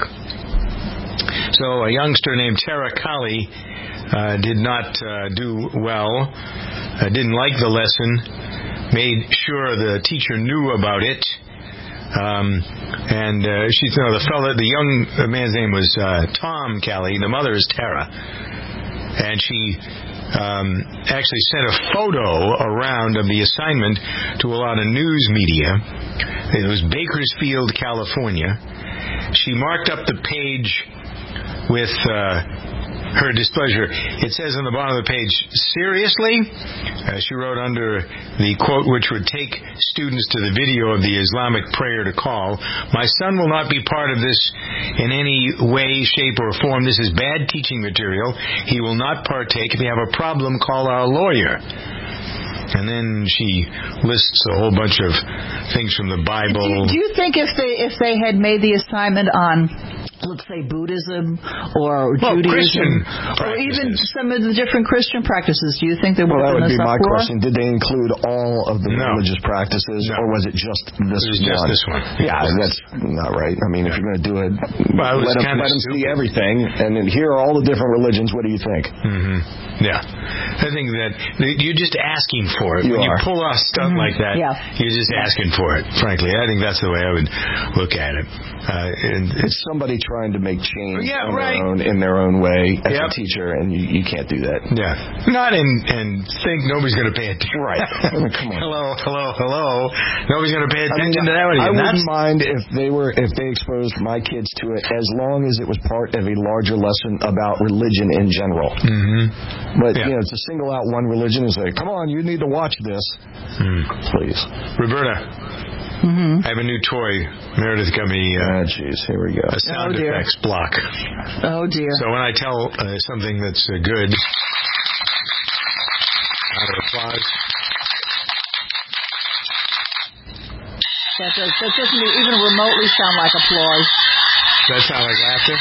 Speaker 3: So a youngster named Tara Kali uh, did not uh, do well, uh, didn't like the lesson, made sure the teacher knew about it. Um, and uh, she, you know, the fella, the young man's name was uh, Tom Kelly. The mother is Tara, and she um, actually sent a photo around of the assignment to a lot of news media. It was Bakersfield, California. She marked up the page with uh, her displeasure. It says on the bottom of the page, seriously? Uh, she wrote under the quote, which would take students to the video of the Islamic prayer to call, my son will not be part of this in any way, shape, or form. This is bad teaching material. He will not partake. If you have a problem, call our lawyer. And then she lists a whole bunch of things from the Bible.
Speaker 19: Do you, do you think if they if they had made the assignment on let's say, Buddhism or
Speaker 3: well,
Speaker 19: Judaism,
Speaker 3: Christian
Speaker 19: or even some of the different Christian practices? Do you think there would
Speaker 6: well,
Speaker 19: have been a
Speaker 6: that would be my
Speaker 19: uproar?
Speaker 6: question. Did they include all of the
Speaker 3: No.
Speaker 6: religious practices,
Speaker 3: no.
Speaker 6: or was it just this
Speaker 3: it was
Speaker 6: one?
Speaker 3: just this one.
Speaker 6: Yeah, that's not right. I mean, if you're going to do it,
Speaker 3: well, it
Speaker 6: let them, let them see everything, and then here are all the different religions. What do you think?
Speaker 3: Mm-hmm. Yeah. I think that you're just asking for it.
Speaker 6: You
Speaker 3: when
Speaker 6: are.
Speaker 3: you pull off stuff
Speaker 19: Mm-hmm.
Speaker 3: like that,
Speaker 19: yeah.
Speaker 3: you're just asking for it, frankly. I think that's the way I would look at it. Uh, and
Speaker 6: it's somebody trying to make change
Speaker 3: yeah,
Speaker 6: on
Speaker 3: right.
Speaker 6: their own, in their own way as
Speaker 3: yep.
Speaker 6: a teacher, and you, you can't do that.
Speaker 3: Yeah. Not in, and think nobody's going to pay attention.
Speaker 6: Right. I mean, come on.
Speaker 3: hello, hello, hello. Nobody's going to pay
Speaker 6: I mean,
Speaker 3: attention to that one.
Speaker 6: I
Speaker 3: That's...
Speaker 6: wouldn't mind if they were if they exposed my kids to it, as long as it was part of a larger lesson about religion in general.
Speaker 3: Mm-hmm.
Speaker 6: But
Speaker 3: yeah.
Speaker 6: you know, to single out one religion and say, "Come on, you need to watch this," mm. please,
Speaker 3: Roberta.
Speaker 19: Mm-hmm.
Speaker 3: I have a new toy. Meredith got me. Uh,
Speaker 6: oh, jeez, here we go.
Speaker 3: A sound
Speaker 19: oh,
Speaker 3: effects block.
Speaker 19: Oh dear.
Speaker 3: So when I tell uh, something that's uh, good, out of applause.
Speaker 19: That, does, that doesn't even remotely sound like applause.
Speaker 3: Does that sound like laughter?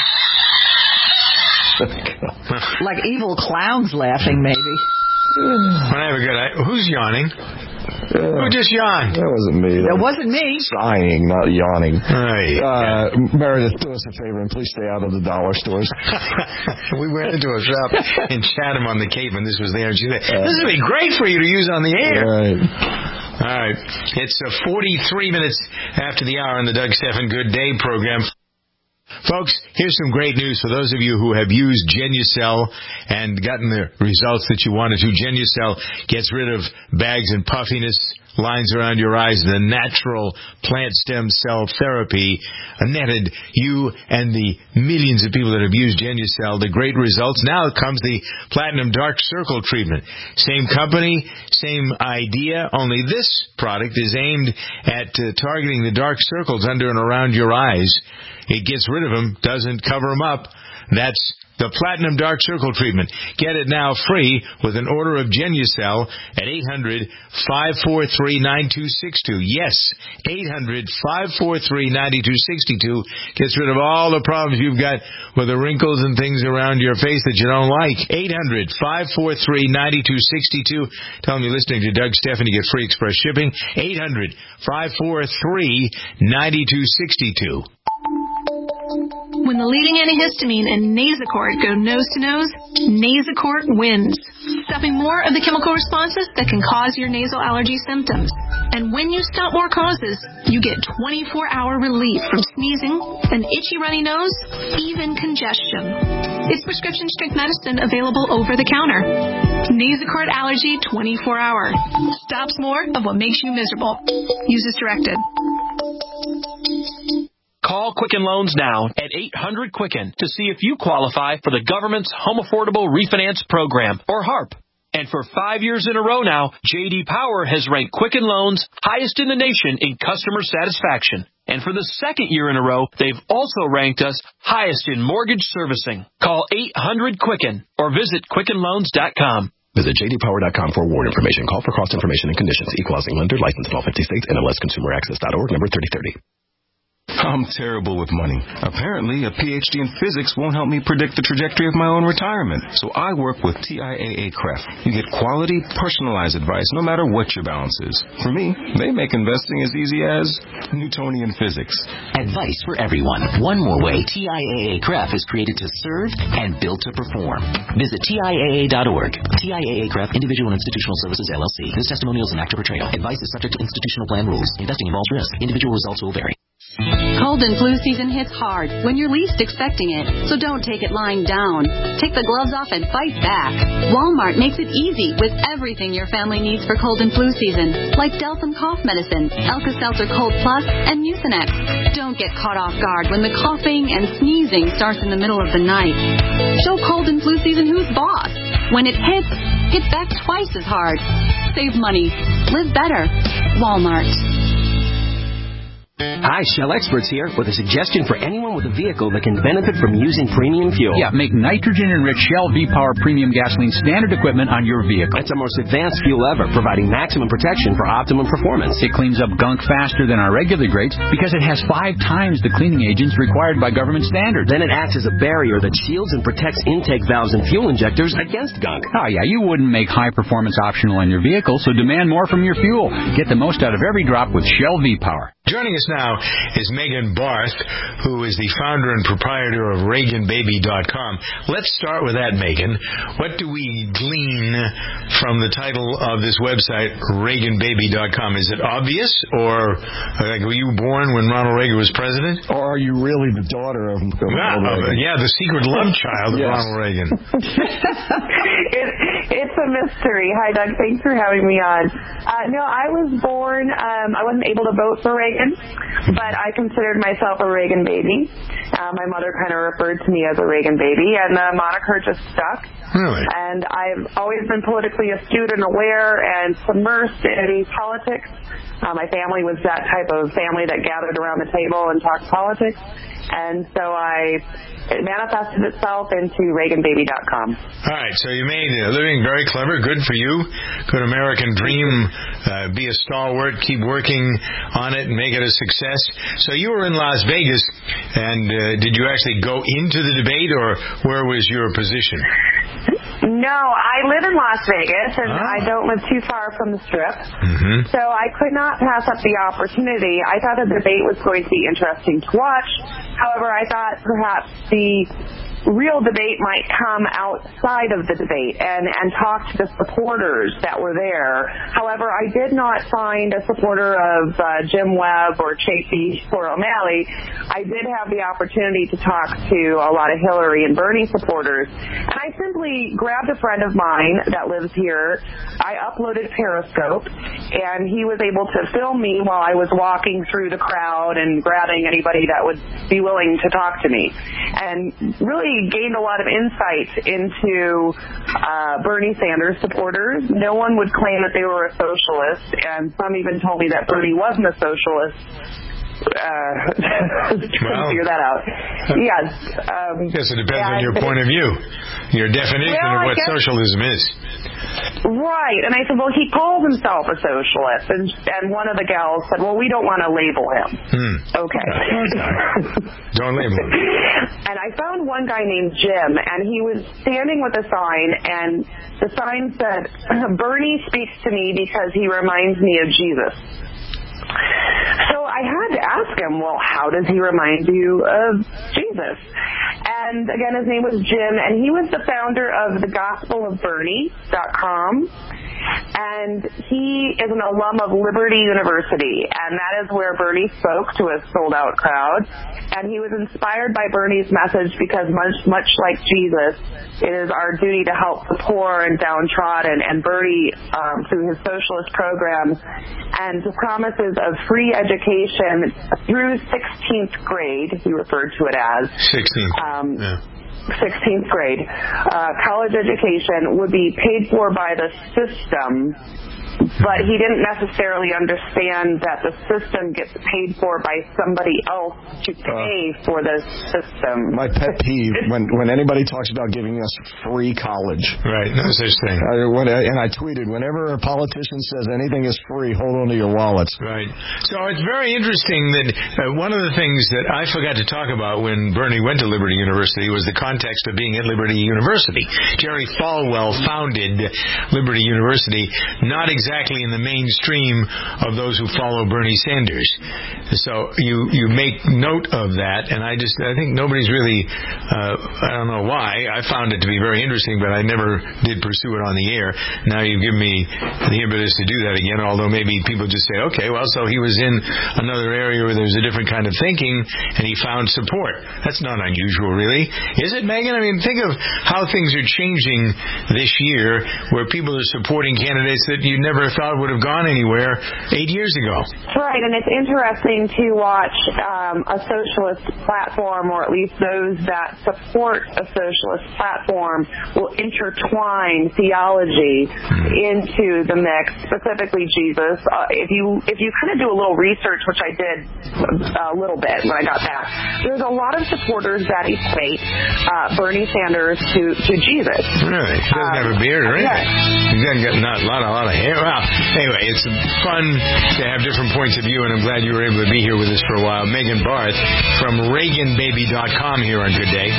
Speaker 19: Like evil clowns laughing, maybe.
Speaker 3: When I have a good, I, who's yawning? Uh, Who just yawned?
Speaker 6: That wasn't me.
Speaker 19: That, that wasn't me.
Speaker 6: Sighing, not yawning.
Speaker 3: Right.
Speaker 6: Uh, Meredith, do us a favor and please stay out of the dollar stores.
Speaker 3: We went into a shop in Chatham on the Cape, and this was there. And she said, "This would be great for you to use on the air."
Speaker 6: Right.
Speaker 3: All right. It's uh, forty-three minutes after the hour on the Doug Stephan Good Day program. Folks, here's some great news for those of you who have used Genucel and gotten the results that you wanted to. Genucel gets rid of bags and puffiness, lines around your eyes. The natural plant stem cell therapy netted you and the millions of people that have used Genucel the great results. Now comes the Platinum Dark Circle treatment. Same company, same idea, only this product is aimed at uh, targeting the dark circles under and around your eyes. It gets rid of them, doesn't cover them up. That's the Platinum Dark Circle treatment. Get it now free with an order of Genucel at eight hundred, five four three, nine two six two. Yes, eight hundred, five four three, nine two six two gets rid of all the problems you've got with the wrinkles and things around your face that you don't like. eight hundred, five four three, nine two six two. Tell them you're listening to Doug Stephan to get free express shipping. eight hundred, five four three, nine two six two.
Speaker 8: When the leading antihistamine and Nasacort go nose-to-nose, Nasacort wins, stopping more of the chemical responses that can cause your nasal allergy symptoms. And when you stop more causes, you get twenty-four hour relief from sneezing, an itchy runny nose, even congestion. It's prescription strength medicine available over the counter. Nasacort Allergy twenty-four hour. Stops more of what makes you miserable. Use as directed.
Speaker 9: Call Quicken Loans now at eight hundred Quicken to see if you qualify for the government's Home Affordable Refinance Program, or HARP. And for five years in a row now, J D Power has ranked Quicken Loans highest in the nation in customer satisfaction. And for the second year in a row, they've also ranked us highest in mortgage servicing. Call eight hundred Quicken or visit Quicken Loans dot com.
Speaker 16: Visit J D Power dot com for award information. Call for cost information and conditions. Equal housing lender. Licensed in all fifty states. N M L S Consumer Access dot org. Number thirty thirty.
Speaker 10: I'm terrible with money. Apparently, a P H D in physics won't help me predict the trajectory of my own retirement. So I work with T I A A C R E F. You get quality, personalized advice no matter what your balance is. For me, they make investing as easy as Newtonian physics.
Speaker 21: Advice for everyone. One more way T I A A C R E F is created to serve and built to perform. Visit T I A A dot org. T I A A C R E F, Individual and Institutional Services, L L C. This testimonial is an actor portrayal. Advice is subject to institutional plan rules. Investing involves risk. Individual results will vary.
Speaker 11: Cold and flu season hits hard when you're least expecting it, so don't take it lying down. Take the gloves off and fight back. Walmart makes it easy with everything your family needs for cold and flu season, like Delsum cough medicine, Alka-Seltzer Cold Plus, and Mucinex. Don't get caught off guard when the coughing and sneezing starts in the middle of the night. Show cold and flu season who's boss. When it hits, hit back twice as hard. Save money. Live better. Walmart.
Speaker 12: Hi, Shell Experts here with a suggestion for anyone with a vehicle that can benefit from using premium fuel.
Speaker 13: Yeah, make nitrogen-enriched Shell V-Power Premium Gasoline standard equipment on your vehicle.
Speaker 12: It's the most advanced fuel ever, providing maximum protection for optimum performance.
Speaker 13: It cleans up gunk faster than our regular grades because it has five times the cleaning agents required by government standards.
Speaker 12: Then it acts as a barrier that shields and protects intake valves and fuel injectors against gunk.
Speaker 13: Oh, yeah, you wouldn't make high performance optional on your vehicle, so demand more from your fuel. Get the most out of every drop with Shell V-Power.
Speaker 3: Joining us now is Megan Barth, who is the founder and proprietor of Reagan Baby dot com. Let's start with that, Megan. What do we glean from the title of this website, Reagan Baby dot com? Is it obvious, or like, were you born when Ronald Reagan was president?
Speaker 6: Or are you really the daughter of Ronald
Speaker 3: yeah,
Speaker 6: Reagan?
Speaker 3: Yeah, the secret love child of
Speaker 6: Yes.
Speaker 3: Ronald Reagan.
Speaker 14: it, it's a mystery. Hi, Doug. Thanks for having me on. Uh, no, I was born, um, I wasn't able to vote for Reagan. But I considered myself a Reagan baby. Uh, my mother kind of referred to me as a Reagan baby, and the moniker just stuck.
Speaker 3: Really?
Speaker 14: And I've always been politically astute and aware and submersed in politics. Uh, my family was that type of family that gathered around the table and talked politics. And so I, it manifested itself into Reagan Baby dot com.
Speaker 3: All right, so you made a living, very clever, good for you, good American dream, uh, be a stalwart, keep working on it and make it a success. So you were in Las Vegas, and uh, did you actually go into the debate, or where was your position?
Speaker 14: No, I live in Las Vegas, and
Speaker 3: ah.
Speaker 14: I don't live too far from the Strip.
Speaker 3: Mm-hmm.
Speaker 14: So I could not pass up the opportunity. I thought the debate was going to be interesting to watch. However, I thought perhaps the real debate might come outside of the debate and, and talk to the supporters that were there. However, I did not find a supporter of uh, Jim Webb or Chafee or O'Malley. I did have the opportunity to talk to a lot of Hillary and Bernie supporters. And I simply grabbed a friend of mine that lives here. I uploaded Periscope, and he was able to film me while I was walking through the crowd and grabbing anybody that would be willing to talk to me. And really gained a lot of insight into uh, Bernie Sanders supporters. No one would claim that they were a socialist, and some even told me that Bernie wasn't a socialist. Uh, couldn't
Speaker 3: well,
Speaker 14: figure that out. Yes. Um,
Speaker 3: yes, it depends
Speaker 14: yeah,
Speaker 3: on your point of view, your definition
Speaker 14: well,
Speaker 3: of what
Speaker 14: guess,
Speaker 3: socialism is.
Speaker 14: Right. And I said, well, he calls himself a socialist. And, and one of the gals said, well, we don't want to label him.
Speaker 3: Hmm.
Speaker 14: Okay.
Speaker 3: Don't label him.
Speaker 14: And I found one guy named Jim, and he was standing with a sign, and the sign said, Bernie speaks to me because he reminds me of Jesus. So I had to ask him, well, how does he remind you of Jesus? And again, his name was Jim, and he was the founder of the Gospel of Bernie dot com. And he is an alum of Liberty University, and that is where Bernie spoke to a sold-out crowd. And he was inspired by Bernie's message because much, much like Jesus, it is our duty to help the poor and downtrodden. And Bernie, um, through his socialist programs and the promises of free education through sixteenth grade, he referred to it as.
Speaker 3: sixteenth.
Speaker 14: Um,
Speaker 3: yeah.
Speaker 14: sixteenth grade, uh, college education would be paid for by the system, but he didn't necessarily understand that the system gets paid for by somebody else to pay uh, for the system.
Speaker 6: My pet peeve, when when anybody talks about giving us free college.
Speaker 3: Right, no such thing.
Speaker 6: I, when, and I tweeted, whenever a politician says anything is free, hold on to your wallets.
Speaker 3: Right. So it's very interesting that uh, one of the things that I forgot to talk about when Bernie went to Liberty University was the context of being at Liberty University. Jerry Falwell founded Liberty University, not exactly exactly in the mainstream of those who follow Bernie Sanders. So you you make note of that, and I just I think nobody's really uh, I don't know why. I found it to be very interesting, but I never did pursue it on the air. Now you've given me the impetus to do that again, although maybe people just say, okay, well, so he was in another area where there's a different kind of thinking, and he found support. That's not unusual, really. Is it, Megan? I mean, think of how things are changing this year, where people are supporting candidates that you never never thought would have gone anywhere eight years ago.
Speaker 14: Right, and it's interesting to watch um, a socialist platform, or at least those that support a socialist platform, will intertwine theology into the mix, specifically Jesus. Uh, if you if you kind of do a little research, which I did a little bit when I got back, there's a lot of supporters that equate uh, Bernie Sanders to, to Jesus.
Speaker 3: Really? He doesn't um, have a beard or anything? Yeah. He doesn't got not, a, lot, a lot of hair. Well, anyway, it's fun to have different points of view, and I'm glad you were able to be here with us for a while. Megan Barth from Reagan Baby dot com here on Good Day.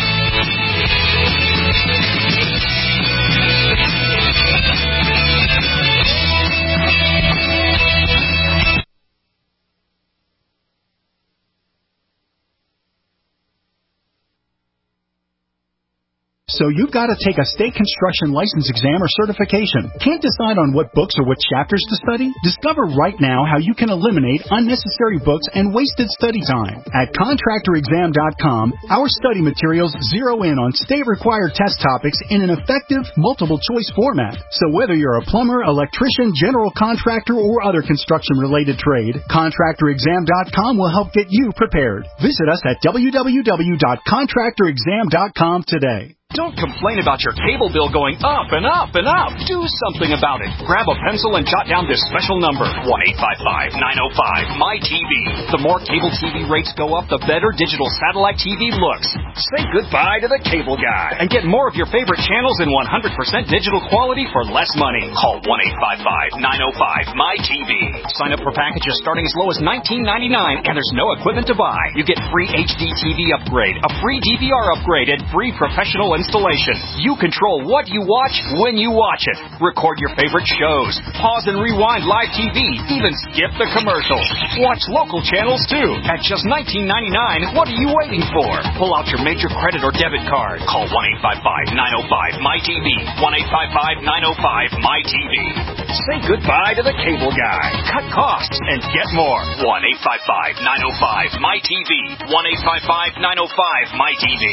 Speaker 5: So you've got to take a state construction license exam or certification. Can't decide on what books or what chapters to study? Discover right now how you can eliminate unnecessary books and wasted study time. At contractor exam dot com, our study materials zero in on state-required test topics in an effective, multiple-choice format. So whether you're a plumber, electrician, general contractor, or other construction-related trade, contractor exam dot com will help get you prepared. Visit us at w w w dot contractor exam dot com today.
Speaker 7: Don't complain about your cable bill going up and up and up. Do something about it. Grab a pencil and jot down this special number, one eight five five, nine oh five, M Y T V. The more cable T V rates go up, the better digital satellite T V looks. Say goodbye to the cable guy and get more of your favorite channels in one hundred percent digital quality for less money. Call one eight five five, nine oh five, M Y T V. Sign up for packages starting as low as nineteen ninety-nine, and there's no equipment to buy. You get free H D T V upgrade, a free D V R upgrade, and free professional installation. You control what you watch when you watch it. Record your favorite shows. Pause and rewind live T V. Even skip the commercials. Watch local channels too. At just nineteen ninety-nine, what are you waiting for? Pull out your major credit or debit card. Call one eight five five, nine oh five, M Y T V. one eight five five, nine oh five, M Y T V. Say goodbye to the cable guy. Cut costs and get more. one eight five five, nine oh five, M Y T V. one eight five five, nine oh five, M Y T V.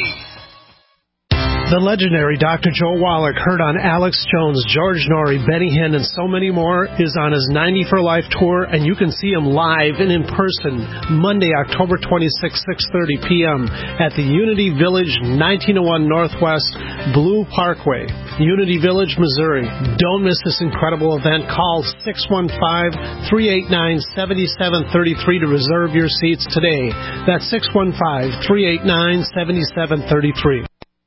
Speaker 15: The legendary Doctor Joe Wallach, heard on Alex Jones, George Norrie, Benny Hinn, and so many more, is on his ninety for Life tour, and you can see him live and in person Monday, October twenty-sixth, six thirty p.m. at the Unity Village, nineteen oh one Northwest Blue Parkway, Unity Village, Missouri. Don't miss this incredible event. Call six one five, three eight nine, seven seven three three to reserve your seats today. That's six one five, three eight nine, seven seven three three.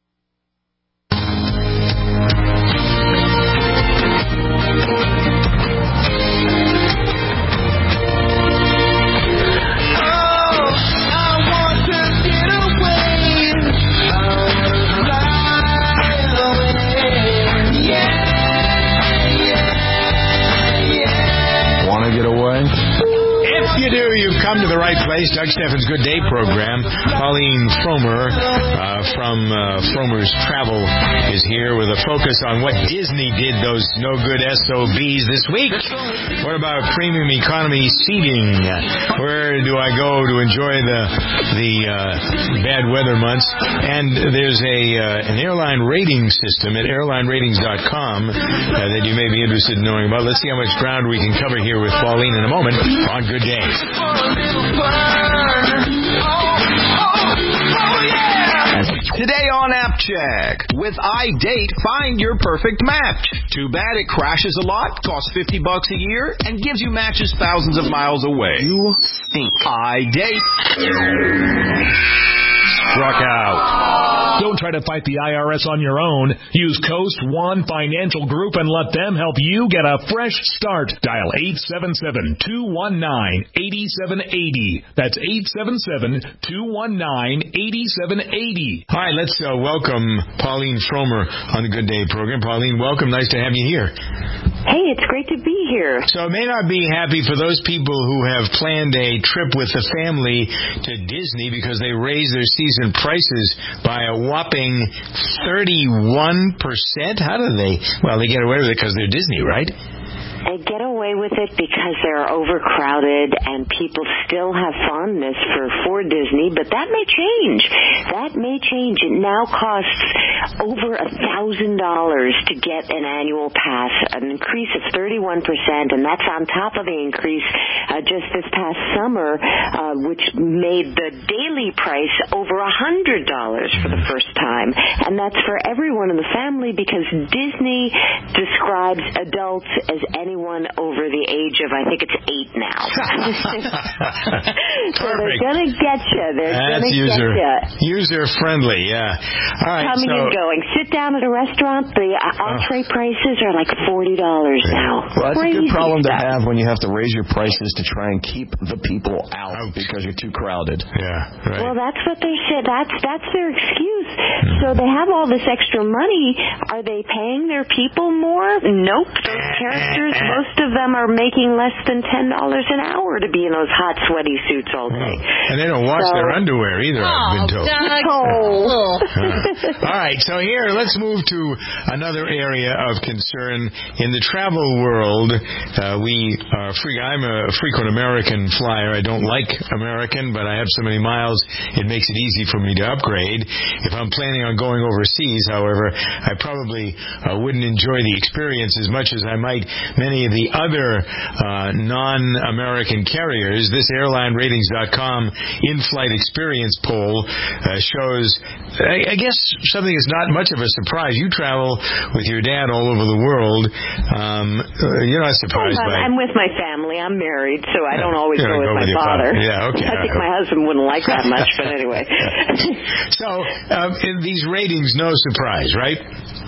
Speaker 3: Come to the right place. Doug Steffens' Good Day program. Pauline Fromer uh, from uh, Fromer's Travel is here with a focus on what Disney did those no-good S O Bs this week. What about premium economy seating? Where do I go to enjoy the the uh, bad weather months? And there's a uh, an airline rating system at airline ratings dot com uh, that you may be interested in knowing about. Let's see how much ground we can cover here with Pauline in a moment on Good Day.
Speaker 18: Today on App Check, with iDate, find your perfect match. Too bad it crashes a lot, costs fifty bucks a year, and gives you matches thousands of miles away. You think iDate
Speaker 3: struck out.
Speaker 25: Don't try to fight the I R S on your own. Use Coast One Financial Group and let them help you get a fresh start. Dial eight seven seven, two one nine, eight seven eight zero. That's eight seven seven, two one nine, eight seven eight zero.
Speaker 3: Hi, let's uh, welcome Pauline Fromer on the Good Day program. Pauline, welcome. Nice to have you here.
Speaker 22: Hey, it's great to be here.
Speaker 3: So it may not be happy for those people who have planned a trip with the family to Disney because they raised their season prices by a whopping thirty-one percent. How do they? Well, they get away with it because they're Disney, right?
Speaker 22: They get away with it because they're overcrowded and people still have fun. funness for, for Disney, but that may change. That may change. It now costs over a thousand dollars to get an annual pass, an increase of thirty-one percent, and that's on top of the increase uh, just this past summer, uh, which made the daily price over a hundred dollars for the first time. And that's for everyone in the family because Disney describes adults as anyone over the age of, I think it's eight now. So they're going to get you. They're going to get you.
Speaker 3: User friendly, yeah. All right,
Speaker 22: Coming
Speaker 3: so,
Speaker 22: and going. Sit down at a restaurant, the entree uh, prices are like forty dollars now.
Speaker 6: Well, that's
Speaker 22: Crazy
Speaker 6: a good problem
Speaker 22: stuff.
Speaker 6: to have when you have to raise your prices to try and keep the people out because you're too crowded.
Speaker 3: Yeah, right.
Speaker 22: Well, that's what they said. That's that's their excuse. Mm-hmm. So they have all this extra money. Are they paying their people more? Nope. Those characters, most of them are making less than ten dollars an hour to be in those hot, sweaty suits all day.
Speaker 3: Oh. And they don't wash
Speaker 22: so,
Speaker 3: their underwear either,
Speaker 22: oh,
Speaker 3: I've been told.
Speaker 22: Oh.
Speaker 3: uh, all right, so here, let's move to another area of concern in the travel world. Uh, we are free. I'm a frequent American flyer. I don't like American, but I have so many miles, it makes it easy for me to upgrade. If I'm planning on going overseas, however, I probably uh, wouldn't enjoy the experience as much as I might many of the other uh, non-American carriers. This airline ratings dot com in-flight experience poll uh, shows, I, I guess, something is not much of a surprise. You travel with your dad all over the world. Um, you're not surprised
Speaker 22: I'm,
Speaker 3: by...
Speaker 22: I'm with my family. I'm married, so I don't always go with
Speaker 3: go
Speaker 22: my
Speaker 3: with
Speaker 22: father.
Speaker 3: father. Yeah, okay.
Speaker 22: I think my husband wouldn't like that much, but anyway.
Speaker 3: So, um, in these ratings, no surprise, right?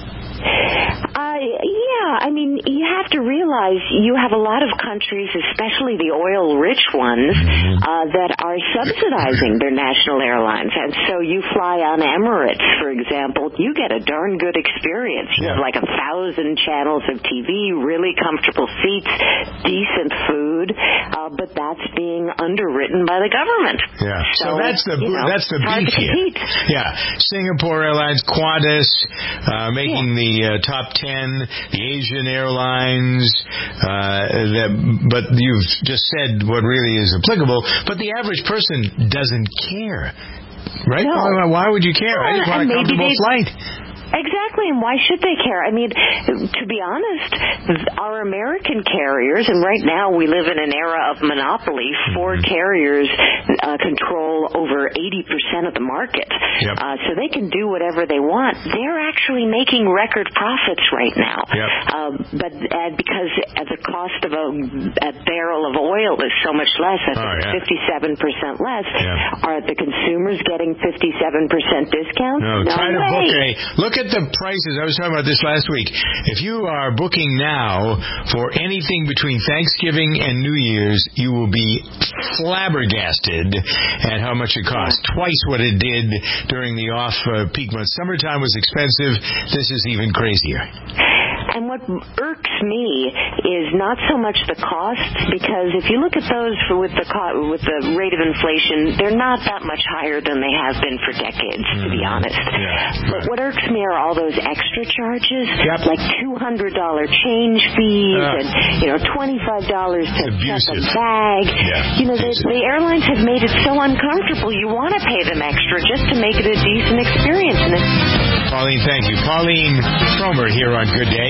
Speaker 22: Uh, yeah, I mean, you have to realize you have a lot of countries, especially the oil-rich ones, uh, that are subsidizing their national airlines. And so you fly on Emirates, for example, you get a darn good experience. You have like a thousand channels of T V, really comfortable seats, decent food, uh, but that's being underwritten by the government.
Speaker 3: Yeah, so,
Speaker 22: so
Speaker 3: that's the
Speaker 22: you know,
Speaker 3: that's the beef here. Yeah, Singapore Airlines, Qantas, uh, making yeah. the uh, top ten, the Asian Airlines, uh, that, but you've just said what really is applicable, but the average person doesn't care, right?
Speaker 22: No.
Speaker 3: Why, why would you care?
Speaker 22: Well,
Speaker 3: I just want a comfortable flight.
Speaker 22: Exactly, and why should they care? I mean, to be honest, our American carriers, and right now we live in an era of monopoly, four mm-hmm. carriers uh, control over eighty percent of the market. Yep. Uh, so they can do whatever they want. They're actually making record profits right now. Yep. Uh, but uh, because uh, the cost of a, a barrel of oil is so much less, I think oh, yeah. fifty-seven percent less, yeah. are the consumers getting fifty-seven percent discount?
Speaker 3: No,
Speaker 22: no
Speaker 3: try
Speaker 22: way.
Speaker 3: to book a... Look at the prices. I was talking about this last week. If you are booking now for anything between Thanksgiving and New Year's, you will be flabbergasted at how much it costs. Twice what it did during the off-peak months. Summertime was expensive. This is even crazier.
Speaker 22: And what irks me is not so much the costs, because if you look at those for, with the co- with the rate of inflation, they're not that much higher than they have been for decades, mm. to be honest. Yeah. But what irks me are all those extra charges, yep. like two hundred dollars change fees uh, and you know twenty-five dollars to check a bag. Yeah. You know, the, the airlines have made it so uncomfortable. You want to pay them extra just to make it a decent experience. And
Speaker 3: Pauline, thank you. Pauline Fromer here on Good Day.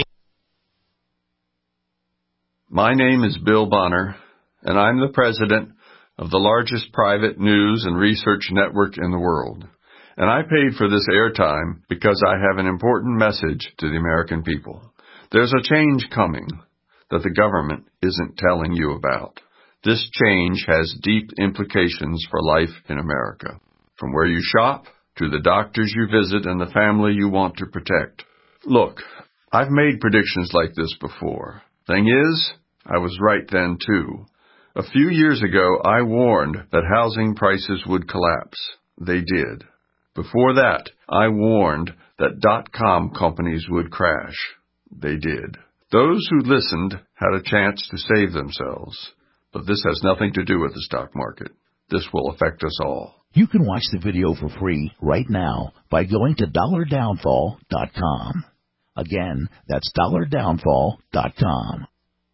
Speaker 2: My name is Bill Bonner, and I'm the president of the largest private news and research network in the world. And I paid for this airtime because I have an important message to the American people. There's a change coming that the government isn't telling you about. This change has deep implications for life in America, from where you shop to the doctors you visit and the family you want to protect. Look, I've made predictions like this before. Thing is, I was right then, too. A few years ago, I warned that housing prices would collapse. They did. Before that, I warned that dot-com companies would crash. They did. Those who listened had a chance to save themselves. But this has nothing to do with the stock market. This will affect us all.
Speaker 4: You can watch the video for free right now by going to dollar downfall dot com. Again, that's dollar downfall dot com.